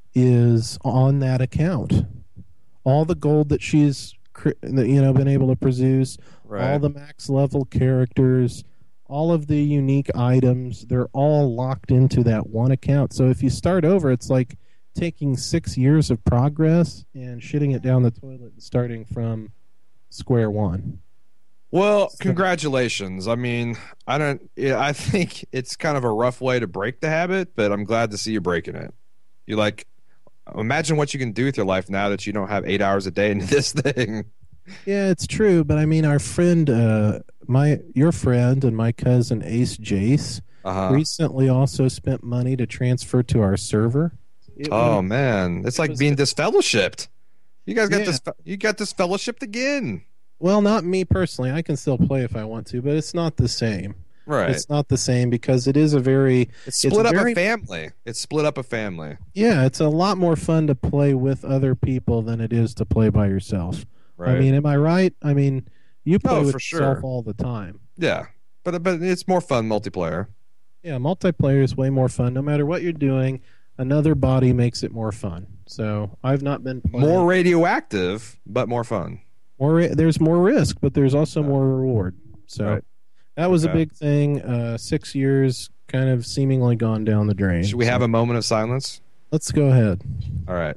is on that account. All the gold that she's cr- you know been able to produce, Right. all the max level characters, all of the unique items, they're all locked into that one account. So if you start over, it's like taking six years of progress and shitting it down the toilet and starting from square one. Well, congratulations. I mean, I don't. Yeah, I think it's kind of a rough way to break the habit, but I'm glad to see you breaking it. You like, imagine what you can do with your life now that you don't have eight hours a day into this thing. Yeah, it's true, but I mean, our friend, uh, my your friend and my cousin Ace Jace Uh-huh. recently also spent money to transfer to our server. It Oh was- man, it's it like was- being disfellowshipped. You guys got Yeah. this. You got disfellowshipped again, well, not me personally. I can still play if I want to, but it's not the same. right? It's not the same because it is a very It's split up very- a family. It's split up a family. yeah. It's a lot more fun to play with other people than it is to play by yourself. Right. I mean, am I right? I mean, you play Oh, with for yourself sure. all the time. yeah, but but it's more fun multiplayer. Yeah, multiplayer is way more fun. No matter what you're doing, another body makes it more fun. So I've not been playing. More radioactive, but more fun. More, there's more risk, but there's also more reward. So Right. that was a Okay. big thing. Uh, six years kind of seemingly gone down the drain. Should we have a moment of silence? Let's go ahead. All right.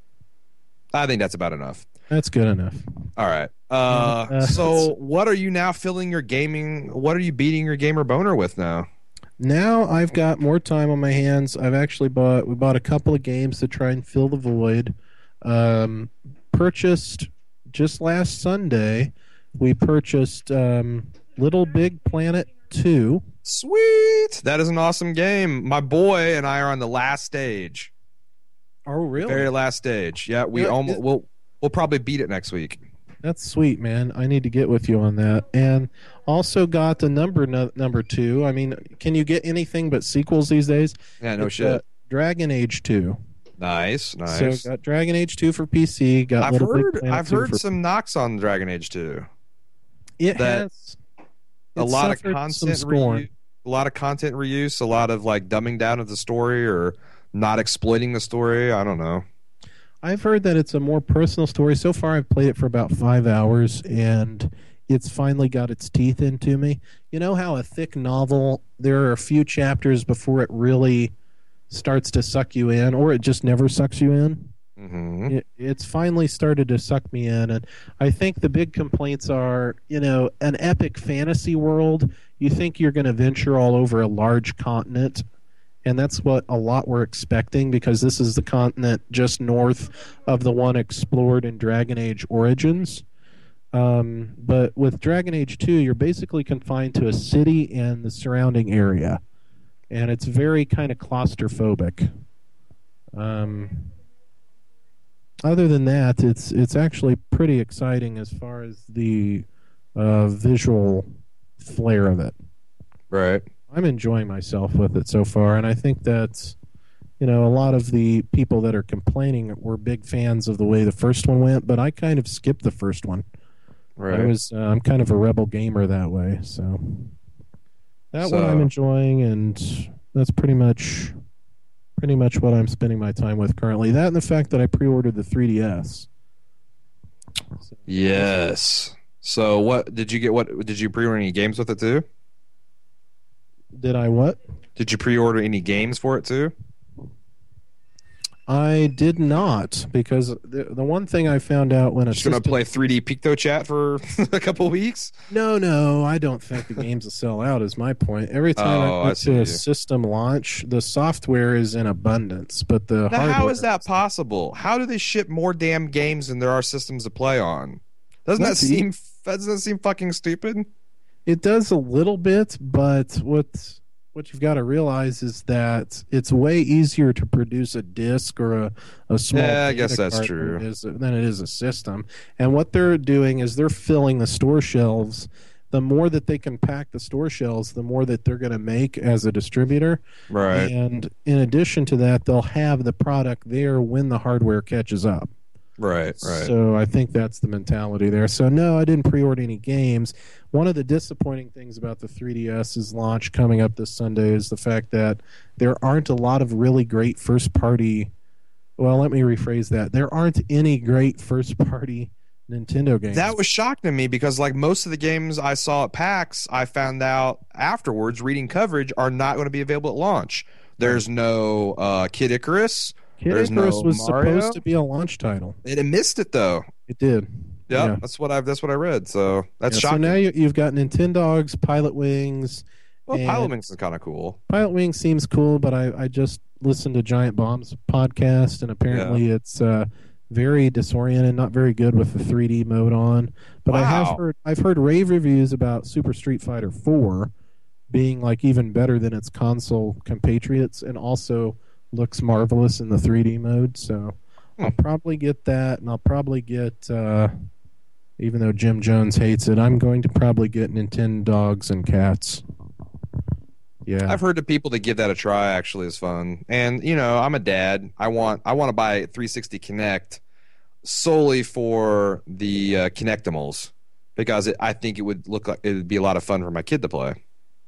I think that's about enough. That's good enough. All right. Uh, Uh, so, what are you now filling your gaming? What are you beating your gamer boner with now? Now I've got more time on my hands. I've actually bought we bought a couple of games to try and fill the void. Um, purchased just last Sunday. We purchased um, Little Big Planet two. Sweet. That is an awesome game. My boy and I are on the last stage. Oh, really? Very last stage. Yeah, we Yeah, almost it- we'll we'll probably beat it next week. That's sweet, man. I need to get with you on that. And also got the number no, number two. I mean, can you get anything but sequels these days? Yeah, no It's, shit. uh, Dragon Age two. Nice, nice. So got Dragon Age two for P C. Got I've Little Big heard Planet I've two heard for- some knocks on Dragon Age two. It that- has A it lot of suffered some content scorn. reuse, a lot of content reuse, a lot of like dumbing down of the story or not exploiting the story. I don't know. I've heard that it's a more personal story. So far, I've played it for about five hours, and it's finally got its teeth into me. You know how a thick novel, there are a few chapters before it really starts to suck you in, or it just never sucks you in? hmm It, it's finally started to suck me in, and I think the big complaints are, you know, an epic fantasy world. You think you're going to venture all over a large continent, and that's what a lot we're expecting because this is the continent just north of the one explored in Dragon Age Origins. Um, but with Dragon Age two, you're basically confined to a city and the surrounding area, and it's very kind of claustrophobic. Um, other than that, it's it's actually pretty exciting as far as the uh, visual flair of it. Right. I'm enjoying myself with it so far, and I think that's, you know, a lot of the people that are complaining were big fans of the way the first one went, but I kind of skipped the first one. Right. I was uh, I'm kind of a rebel gamer that way, so that's what So- I'm enjoying, and that's pretty much pretty much what I'm spending my time with currently. That and the fact that I pre-ordered the three D S. So, Yes. So what did you get? What did you pre-order any games with it too? did I what? Did you pre-order any games for it too? I did not, because the the one thing I found out when a Just gonna system, play three D Picto Chat for a couple weeks. no, no, I don't think the games will sell out. Is my point. Every time Oh, I I go to a see. system launch, the software is in abundance, but the Now, hardware. how is that possible? How do they ship more damn games than there are systems to play on? Doesn't that That's e- seem doesn't that seem fucking stupid? It does a little bit, but what what you've got to realize is that it's way easier to produce a disc or a, a small Yeah, I data guess that's card true. Than it, is, than it is a system. And what they're doing is they're filling the store shelves. The more that they can pack the store shelves, the more that they're going to make as a distributor. Right. And in addition to that, they'll have the product there when the hardware catches up. Right, right. So I think that's the mentality there. So no, I didn't pre-order any games. One of the disappointing things about the three D S's launch coming up this Sunday is the fact that there aren't a lot of really great first-party. Well, let me rephrase that. There aren't any great first-party Nintendo games. That was shocking to me because, like, most of the games I saw at PAX, I found out afterwards, reading coverage, are not going to be available at launch. There's no uh, Kid Icarus. Kid There's Icarus no was Mario. supposed to be a launch title. It, it missed it though. It did. Yep, Yeah. that's what I've that's what I read. So that's Yeah, so shocking. now you, you've got Nintendogs, Pilot Wings. well, and- Pilot Wings is kind of cool. Pilot Wings seems cool, but I, I just listened to Giant Bomb's podcast, and apparently it's uh, very disoriented, not very good with the three D mode on. But I have Wow. heard I've heard rave reviews about Super Street Fighter four being like even better than its console compatriots, and also looks marvelous in the three D mode. So Hmm. I'll probably get that, and I'll probably get. Uh, even though Jim Jones hates it, I'm going to probably get Nintendo Dogs and Cats. Yeah. I've heard the people that give that a try actually is fun. And you know, I'm a dad. I want I want to buy three sixty Kinect solely for the uh, Kinectimals because it, I think it would look like it would be a lot of fun for my kid to play.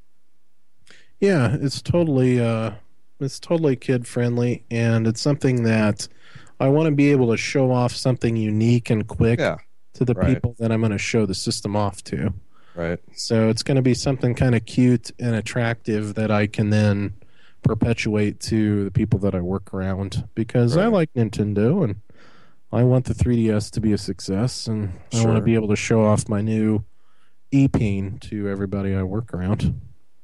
Yeah, it's totally uh, it's totally kid friendly, and it's something that I want to be able to show off something unique and quick Yeah, to the right. people that I'm going to show the system off to. right. So it's going to be something kind of cute and attractive that I can then perpetuate to the people that I work around, because I Right. like Nintendo and I want the three D S to be a success, and I want Sure. to be able to show off my new E-Peen to everybody I work around.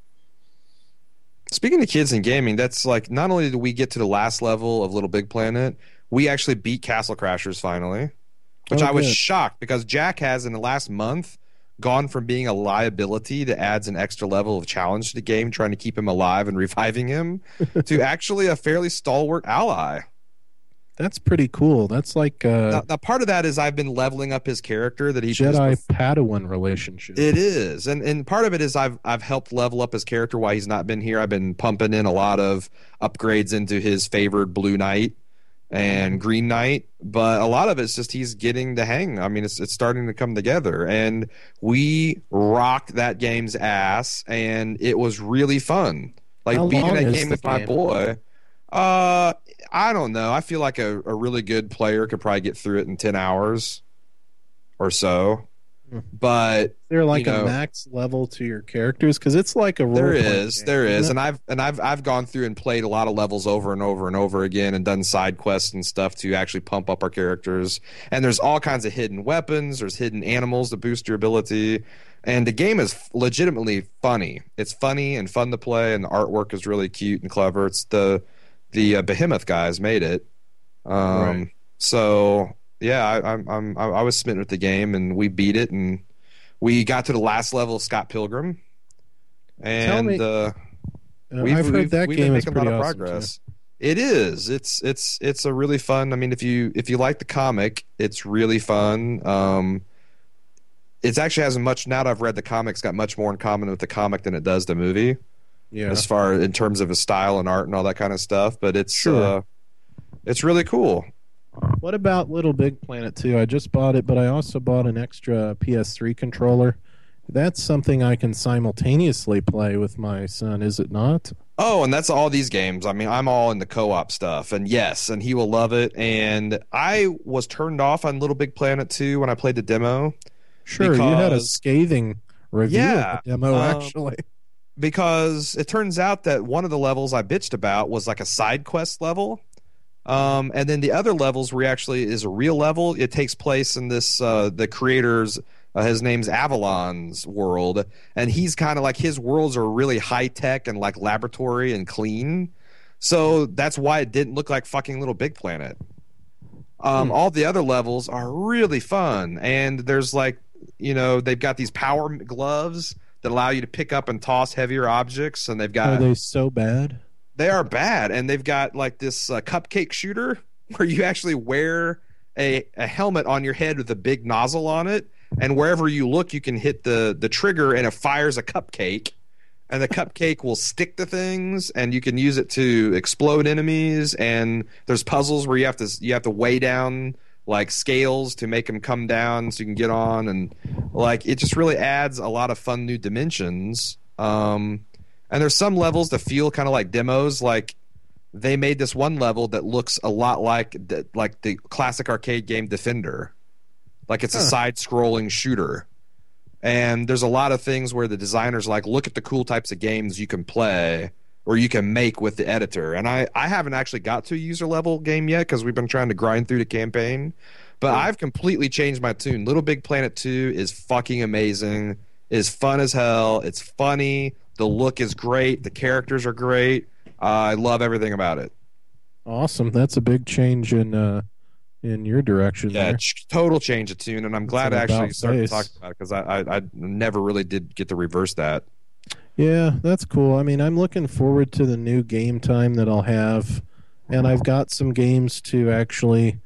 Speaking of kids and gaming, that's like not only did we get to the last level of Little Big Planet, we actually beat Castle Crashers finally, which Oh, I was good. shocked because Jack has in the last month gone from being a liability that adds an extra level of challenge to the game, trying to keep him alive and reviving him, to actually a fairly stalwart ally. That's pretty cool. That's like a Now, now, part of that is I've been leveling up his character that he just Jedi Padawan relationship. It is, and and part of it is I've I've helped level up his character while he's not been here. I've been pumping in a lot of upgrades into his favored Blue Knight and Green Knight, but a lot of it's just he's getting the hang. I mean, it's it's starting to come together, and we rocked that game's ass, and it was really fun. Like How beating long that is game the with my game? boy. Uh, I don't know. I feel like a, a really good player could probably get through it in ten hours or so. Hmm. But Is there like you a know, max level to your characters? Because it's like a role there playing is, game, there isn't is, it? and I've and I've I've gone through and played a lot of levels over and over and over again, and done side quests and stuff to actually pump up our characters. And there's all kinds of hidden weapons. There's hidden animals that boost your ability, and the game is legitimately funny. It's funny and fun to play, and the artwork is really cute and clever. It's the the uh, Behemoth guys made it. Um, Right. So yeah, I, I'm I'm I I was smitten with the game, and we beat it, and we got to the last level of Scott Pilgrim, and me- uh, Uh, we've, I've heard we've, that we've game been is making a pretty lot of awesome, progress. It is. It's it's it's a really fun. I mean, if you if you like the comic, it's really fun. Um, it actually has much. Now that I've read the comics, got much more in common with the comic than it does the movie, too. Yeah. as far in terms of his style and art and all that kind of stuff. But it's Sure. uh, it's really cool. What about Little Big Planet two? I just bought it, but I also bought an extra P S three controller. That's something I can simultaneously play with my son, is it not? Oh, and that's all these games. I mean, I'm all in the co-op stuff, and yes, and he will love it. And I was turned off on Little Big Planet two when I played the demo Sure, you had a Because- scathing review Yeah, of the demo, um, actually. because it turns out that one of the levels I bitched about was like a side quest level. Um, and then the other levels where he actually is a real level. It takes place in this uh, the creator's uh, his name's Avalon's world, and he's kind of like his worlds are really high tech and like laboratory and clean. So that's why it didn't look like fucking Little Big Planet. Um, hmm. All the other levels are really fun, and there's like you know they've got these power gloves that allow you to pick up and toss heavier objects, and they've got are they so bad? They are bad, and they've got like this uh, cupcake shooter where you actually wear a, a helmet on your head with a big nozzle on it, and wherever you look, you can hit the the trigger, and it fires a cupcake, and the cupcake will stick to things, and you can use it to explode enemies. And there's puzzles where you have to you have to weigh down like scales to make them come down so you can get on, and like it just really adds a lot of fun new dimensions. Um, And there's some levels that feel kind of like demos. Like they made this one level that looks a lot like the, like the classic arcade game Defender. Like it's huh. a side-scrolling shooter. And there's a lot of things where the designers like, look at the cool types of games you can play or you can make with the editor. And I, I haven't actually got to a user-level game yet because we've been trying to grind through the campaign. But yeah. I've completely changed my tune. Little Big Planet two is fucking amazing. Is fun as hell. It's funny. The look is great. The characters are great. Uh, I love everything about it. Awesome. That's a big change in uh, in your direction. Yeah, there. ch- total change of tune, and I'm glad I actually started talking about it because I, I I never really did get to reverse that. Yeah, that's cool. I mean, I'm looking forward to the new game time that I'll have, and I've got some games to actually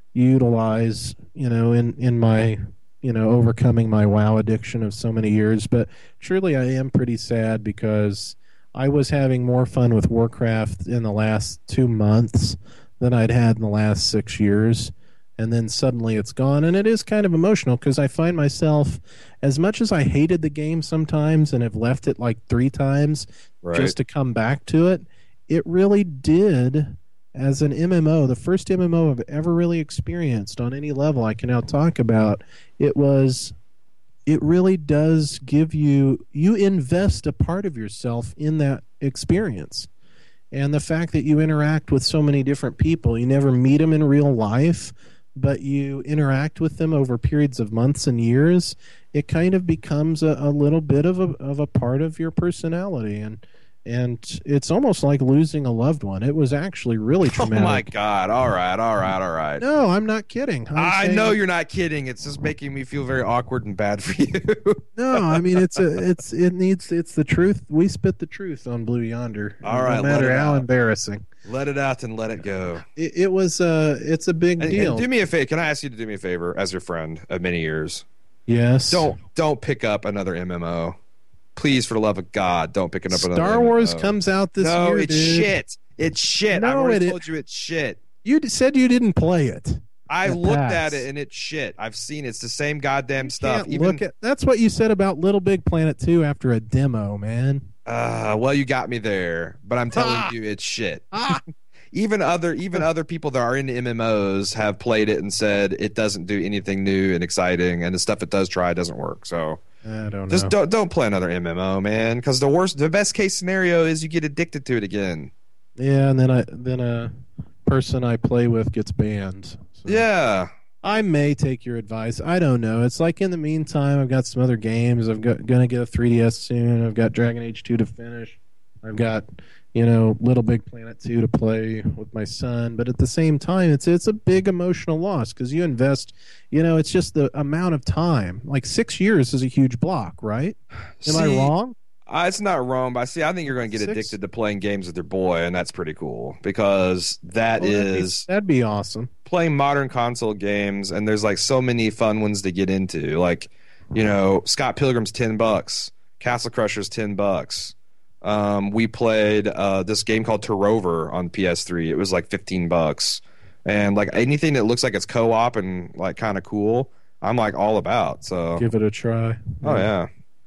utilize, you know, in, in my... you know, overcoming my WoW addiction of so many years. But truly I am pretty sad because I was having more fun with Warcraft in the last two months than I'd had in the last six years. And then suddenly it's gone. And it is kind of emotional because I find myself, as much as I hated the game sometimes and have left it like three times right. just to come back to it, it really did... as an M M O, the first M M O I've ever really experienced on any level I can now talk about, it was, it really does give you, you invest a part of yourself in that experience. And the fact that you interact with so many different people, you never meet them in real life, but you interact with them over periods of months and years, it kind of becomes a, a little bit of a, of a part of your personality. And And it's almost like losing a loved one. It was actually really traumatic. Oh, my God. All right, all right, all right. No, I'm not kidding. I'm I saying, know you're not kidding. It's just making me feel very awkward and bad for you. No, I mean, it's a, it's it needs, it's the truth. We spit the truth on Blue Yonder. All right, no matter let it how out. embarrassing. Let it out and let it go. It, it was, uh, it's a big and, deal. And do me a favor. Can I ask you to do me a favor as your friend of many years? Yes. Don't, don't pick up another M M O. Please, for the love of God, don't pick it up Star another Star Wars M M O. comes out this no, year, it's dude. shit. It's shit. No, I've already it, told you it's shit. You said you didn't play it. I at looked PAX. at it and it's shit. I've seen it. It's the same goddamn You stuff. can't Even look at, that's what you said about Little Big Planet two after a demo, man. uh, well, you got me there, but I'm telling Ah. you, it's shit. Ah. even other even other people that are into M M Os have played it and said it doesn't do anything new and exciting, and the stuff it does try doesn't work. So I don't know. just don't don't play another M M O, man, because the worst, the best case scenario is you get addicted to it again. Yeah, and then I then a person I play with gets banned. So. Yeah. I may take your advice. I don't know. It's like in the meantime, I've got some other games. I've got gonna get a three D S soon. I've got Dragon Age two to finish. I've got, you know, Little Big Planet two to play with my son. But at the same time, it's it's a big emotional loss because you invest. You know, it's just the amount of time. Like six years is a huge block, right? Am See, I wrong? Uh, it's not wrong, but I see. I think you're going to get Six? addicted to playing games with your boy, and that's pretty cool because that Well, that'd be- is that'd be awesome. playing modern console games, and there's like so many fun ones to get into. Like, you know, Scott Pilgrim's ten bucks, Castle Crusher's ten bucks. Um, we played uh, this game called Terrover on P S three. It was like fifteen bucks, and like anything that looks like it's co-op and like kind of cool, I'm like all about. So Give it a try. oh yeah.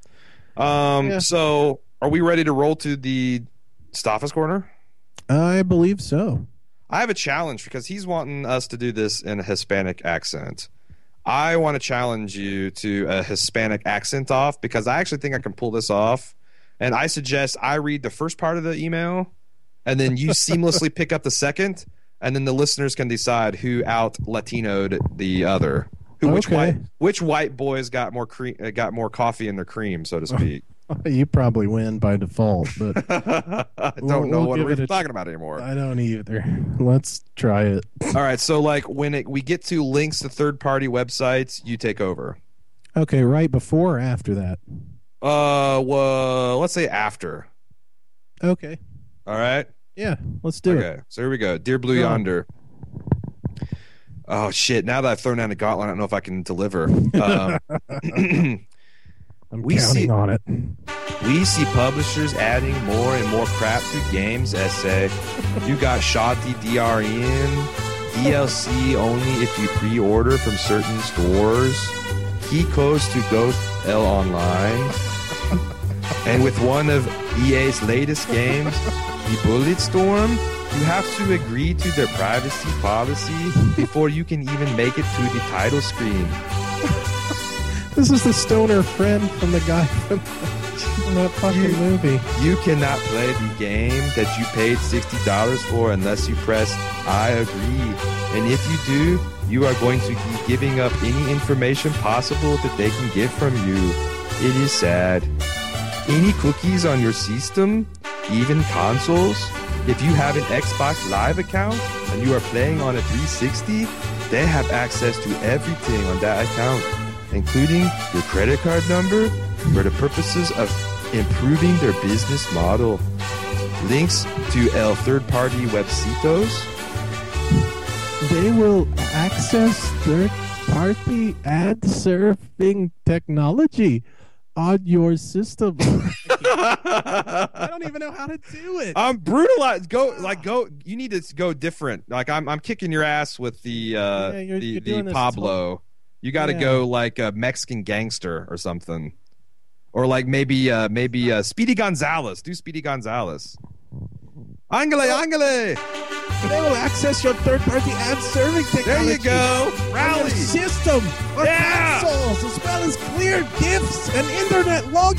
Um. Yeah. So, are we ready to roll to the Staffa's Corner? I believe so. I have a challenge because he's wanting us to do this in a Hispanic accent. I want to challenge you to a Hispanic accent off because I actually think I can pull this off. And I suggest I read the first part of the email, and then you seamlessly pick up the second, and then the listeners can decide who out Latinoed the other. Who which Okay. white which white boys got more cream uh, got more coffee in their cream, so to speak. You probably win by default, but I don't We'll- know we'll what give we're it a talking ch- about anymore. I don't either. Let's try it. All right, so like when it, we get to links to third-party websites, you take over. Okay, right before or after that? Uh, well, let's say after. Okay. All right. Yeah, let's do it. Okay, so here we go. Dear Blue Go on. Yonder. Oh shit! Now that I've thrown down the gauntlet, I don't know if I can deliver. Um, I'm We counting see- on it. we see publishers adding more and more crap to games. Essay. You got Shoddy D R N, D L C only if you pre-order from certain stores. Key codes to Go L Online. And with one of E A's latest games, the Bulletstorm, you have to agree to their privacy policy before you can even make it to the title screen. This is the stoner friend from the guy from, from that fucking You- movie. You cannot play the game that you paid sixty dollars for unless you press I agree. And if you do, you are going to be giving up any information possible that they can get from you. It is sad. Any cookies on your system, even consoles, if you have an Xbox Live account and you are playing on a three sixty, they have access to everything on that account, including your credit card number, for the purposes of improving their business model. Links to El third-party websitos. They will access third-party ad serving technology on your system. I don't even know how to do it. I'm brutalized. Go like go. You need to go different. Like I'm. I'm kicking your ass with the uh, Yeah, you're- the, you're the doing this Pablo. You got to Yeah. go like a Mexican gangster or something, or like maybe uh, maybe uh, Speedy Gonzalez. Do Speedy Gonzalez. Angele, Angele. They will access your third-party ad serving There technology. you go. on your Rally. system or Yeah. consoles, as well as clear GIFs and internet log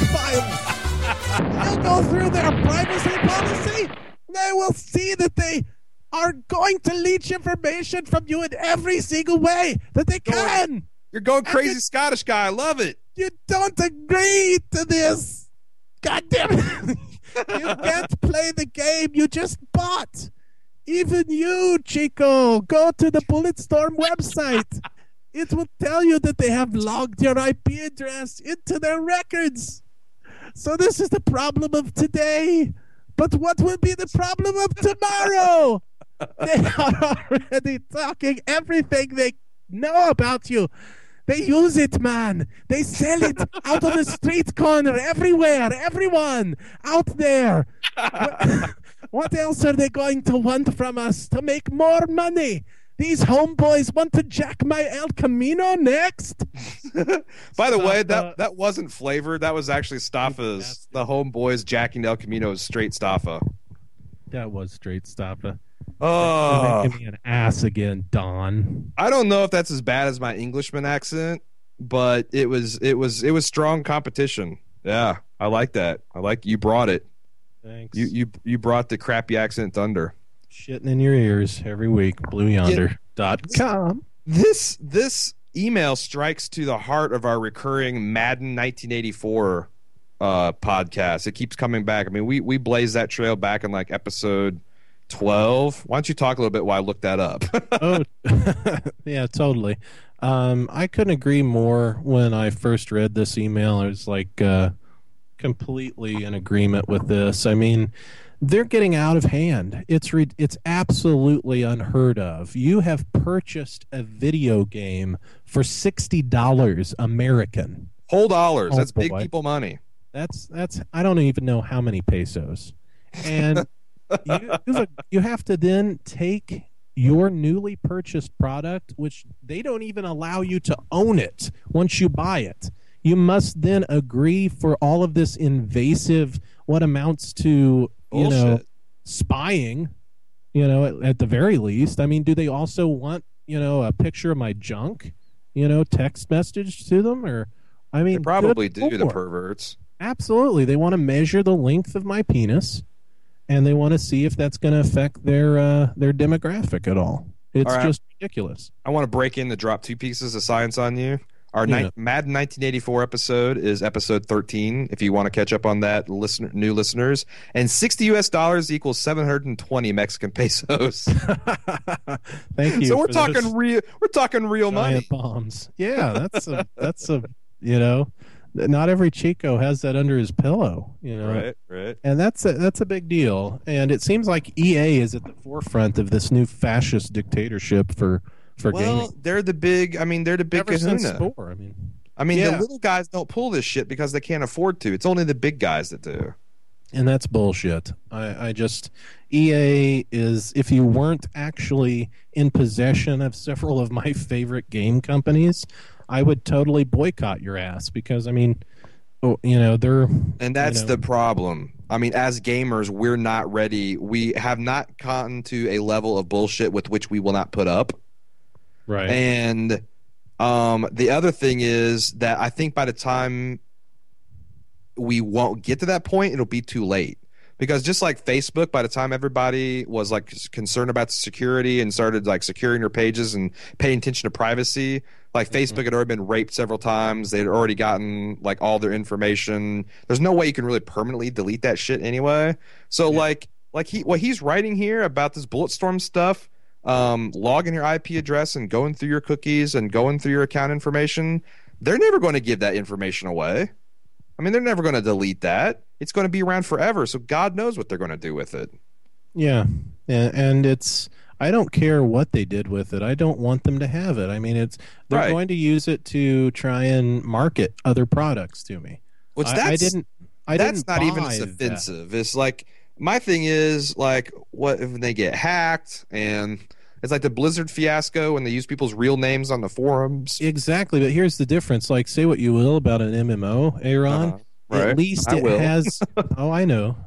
files. You'll go through their privacy policy. They will see that they are going to leach information from you in every single way that they can. You're going crazy, you- Scottish guy. I love it. You don't agree to this. God damn it. You can't play the game you just bought. Even you, Chico, go to the Bulletstorm website. It will tell you that they have logged your I P address into their records. So this is the problem of today. But what will be the problem of tomorrow? They are already talking everything they know about you. They use it, man. They sell it out on the street corner, everywhere, everyone out there. What- What else are they going to want from us to make more money? These homeboys want to jack my El Camino next? By the way, Staffa- that that wasn't flavored. That was actually Staffa's. The homeboys jacking El Camino's straight Staffa. That was straight Staffa. Oh, You're making me an ass again, Don. I don't know if that's as bad as my Englishman accent, but it was it was it was strong competition. Yeah, I like that. I like you brought it. Thanks. You you you brought the crappy accent thunder. Shitting in your ears every week. Blue Yonder dot com. This this email strikes to the heart of our recurring Madden nineteen eighty-four uh, podcast. It keeps coming back. I mean, we we blazed that trail back in like episode twelve. Why don't you talk a little bit while I look that up? Oh, yeah, totally. Um, I couldn't agree more when I first read this email. I was like uh, completely in agreement with this. I mean, they're getting out of hand. It's re- it's absolutely unheard of. You have purchased a video game for sixty dollars American. Whole dollars. Oh, That's big boy. people money. That's that's I don't even know how many pesos. And you, you you have to then take your newly purchased product, which they don't even allow you to own it once you buy it. You must then agree for all of this invasive, what amounts to, you know, Bullshit. spying, you know, at, at the very least. I mean, do they also want, you know, a picture of my junk, you know, text message to them? Or, I mean, They probably good do, the lord. perverts. Absolutely. They want to measure the length of my penis and they want to see if that's going to affect their uh, their demographic at all. It's all right. just ridiculous. I want to break in to drop two pieces of science on you. Our Yeah. ni- Madden nineteen eighty-four episode is episode thirteen. If you want to catch up on that, listener, new listeners, and sixty U S dollars equals seven hundred twenty Mexican pesos. Thank you. So we're for talking those real. We're talking real money. giant bombs. Yeah, that's a that's a you know, not every Chico has that under his pillow. You know, Right, right. and that's a, that's a big deal. And it seems like E A is at the forefront of this new fascist dictatorship for for Well, gaming. they're the big. I mean, they're the big Ever since kahuna. Spore, I mean, I mean, Yeah. the little guys don't pull this shit because they can't afford to. It's only the big guys that do. and that's bullshit. I, I just E A is, if you weren't actually in possession of several of my favorite game companies, I would totally boycott your ass because I mean, oh, you know they're And that's you know, the problem. I mean, as gamers, we're not ready. We have not gotten to a level of bullshit with which we will not put up. right. And um, the other thing is that I think by the time we won't get to that point, it'll be too late. Because just like Facebook, by the time everybody was like concerned about security and started like securing their pages and paying attention to privacy, like Facebook had already been raped several times. They'd already gotten like all their information. There's no way you can really permanently delete that shit anyway. So Yeah. like like he what he's writing here about this Bulletstorm stuff, um, logging your I P address and going through your cookies and going through your account information, they're never going to give that information away. I mean, they're never going to delete that. It's going to be around forever. So God knows what they're going to do with it. Yeah, and, and it's I don't care what they did with it. I don't want them to have it. I mean, it's they're Right. going to use it to try and market other products to me. Which I, that's I didn't. I that's didn't not even buy as that. offensive. It's like my thing is like, what if they get hacked and it's like the Blizzard fiasco when they use people's real names on the forums. Exactly, but here's the difference. Like, say what you will about an M M O, Aaron. Uh-huh. Right. At least I it will. has. Oh, I know.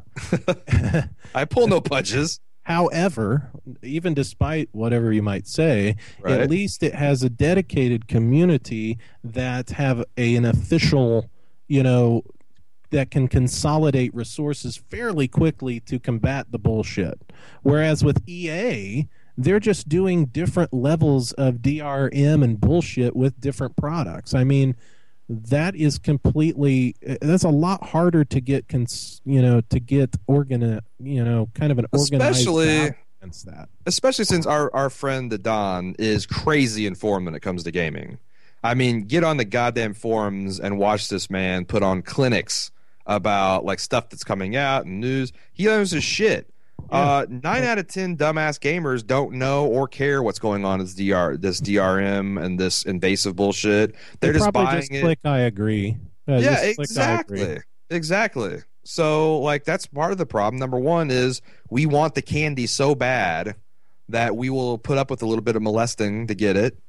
I pull no punches. However, even despite whatever you might say, Right. at least it has a dedicated community that have a, an official, you know, that can consolidate resources fairly quickly to combat the bullshit. Whereas with E A, they're just doing different levels of D R M and bullshit with different products. I mean, that is completely that's a lot harder to get cons, you know to get organ you know kind of an organized Especially- battle against that. Especially since our, our friend the Don is crazy informed when it comes to gaming. I mean, get on the goddamn forums and watch this man put on clinics about like stuff that's coming out and news. He knows his shit. Uh, nine out of ten dumbass gamers don't know or care what's going on as D R this D R M and this invasive bullshit. They're They just probably buying just it. click I agree. Uh, Yeah, just click, I agree. exactly. Exactly. So, like, that's part of the problem. Number one is we want the candy so bad that we will put up with a little bit of molesting to get it.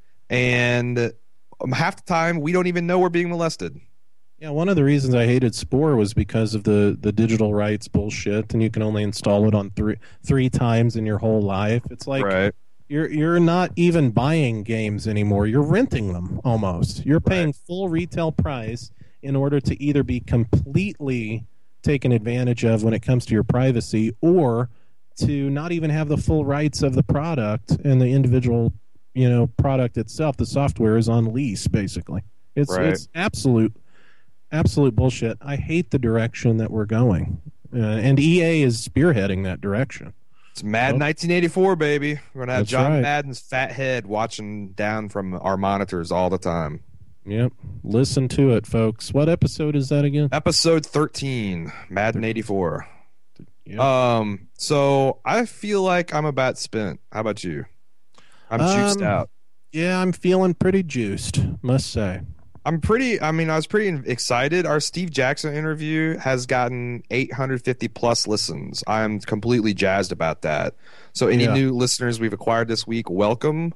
And um, half the time, we don't even know we're being molested. Yeah, one of the reasons I hated Spore was because of the, the digital rights bullshit, and you can only install it on three three times in your whole life. It's like Right. you're you're not even buying games anymore. You're renting them almost. You're paying Right. full retail price in order to either be completely taken advantage of when it comes to your privacy, or to not even have the full rights of the product and the individual, you know, product itself. The software is on lease, basically. It's Right. it's absolute. Absolute bullshit. I hate the direction that we're going. Uh, and E A is spearheading that direction. It's Madden Oh. nineteen eighty-four, baby. We're going to have That's John right. Madden's fat head watching down from our monitors all the time. Yep. Listen to it, folks. What episode is that again? Episode thirteen, Madden eighty-four. Yep. Um, so I feel like I'm about spent. How about you? I'm juiced Um, out. Yeah, I'm feeling pretty juiced, must say. I'm pretty. I mean, I was pretty excited. Our Steve Jackson interview has gotten eight hundred fifty plus listens. I'm completely jazzed about that. So, any Yeah. new listeners we've acquired this week, welcome.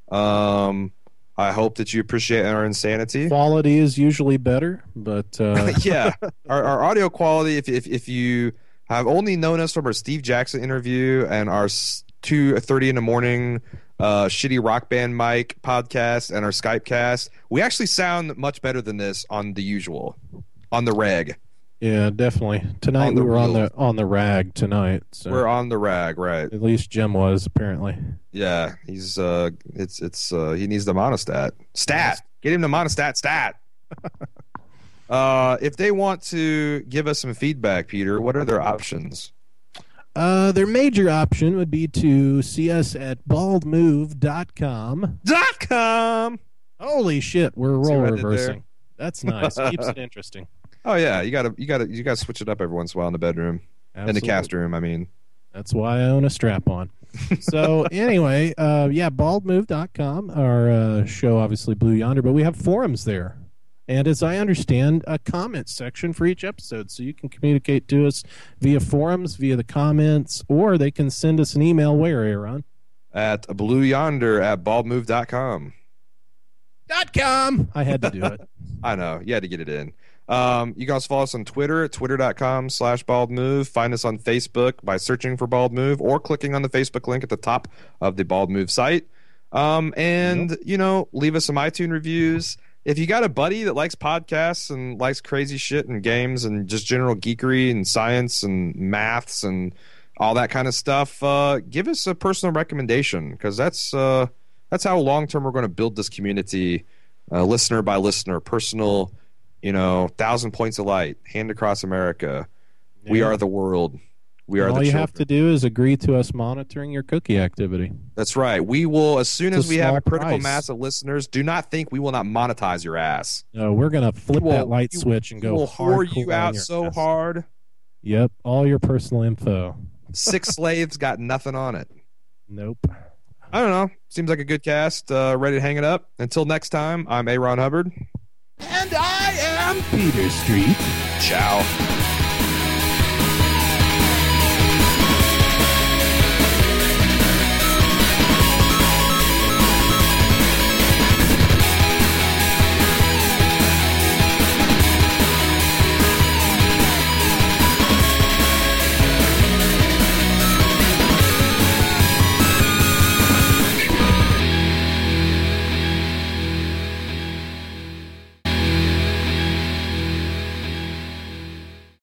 Um, I hope that you appreciate our insanity. Quality is usually better, but uh, Yeah, our, our audio quality. If, if if you have only known us from our Steve Jackson interview and our two thirty in the morning uh, shitty rock band mic podcast and our Skype cast, we actually sound much better than this on the usual, on the reg. Yeah, definitely. Tonight On the we were on wheels. the on the rag tonight. So We're on the rag, right? at least Jim was apparently. Yeah, he's uh, it's it's uh, he needs the monostat stat. Get him the monostat stat. uh, if they want to give us some feedback, Peter, what are their options? Uh, their major option would be to see us at bald move dot com. Dot com. Holy shit, we're See role what I did there? reversing. That's nice. Keeps it interesting. Oh yeah, you gotta you gotta you gotta switch it up every once in a while in the bedroom, in the Absolutely. cast room. I mean, That's why I own a strap on. So anyway, uh, yeah, bald move dot com, our uh, show, obviously Blue Yonder, but we have forums there. And as I understand, a comment section for each episode. So you can communicate to us via forums, via the comments, or they can send us an email where, Aaron? at Blue Yonder at bald move dot com. Dot com. I had to do it. I know. You had to get it in. Um, you can also follow us on Twitter at twitter.com slash bald move. Find us on Facebook by searching for Bald Move or clicking on the Facebook link at the top of the Bald Move site. Um, and, you know, leave us some iTunes reviews. If you got a buddy that likes podcasts and likes crazy shit and games and just general geekery and science and maths and all that kind of stuff, uh, give us a personal recommendation, because that's uh, that's how long-term we're going to build this community, uh, listener by listener, personal, you know, thousand points of light, hand across America. We Yeah. are the world. We are And the all you children. have to do is agree to us monitoring your cookie activity. That's right. We will, as soon It's as a we have small a critical price. mass of listeners, do not think we will not monetize your ass. No, we're gonna flip We'll- that light you- switch and We go will whore hardcore you on out your so ass. hard. Yep, all your personal info. Six slaves got nothing on it. Nope. I don't know. Seems like a good cast. Uh, ready to hang it up. Until next time, I'm Aaron Hubbard. And I am Peter Street. Ciao.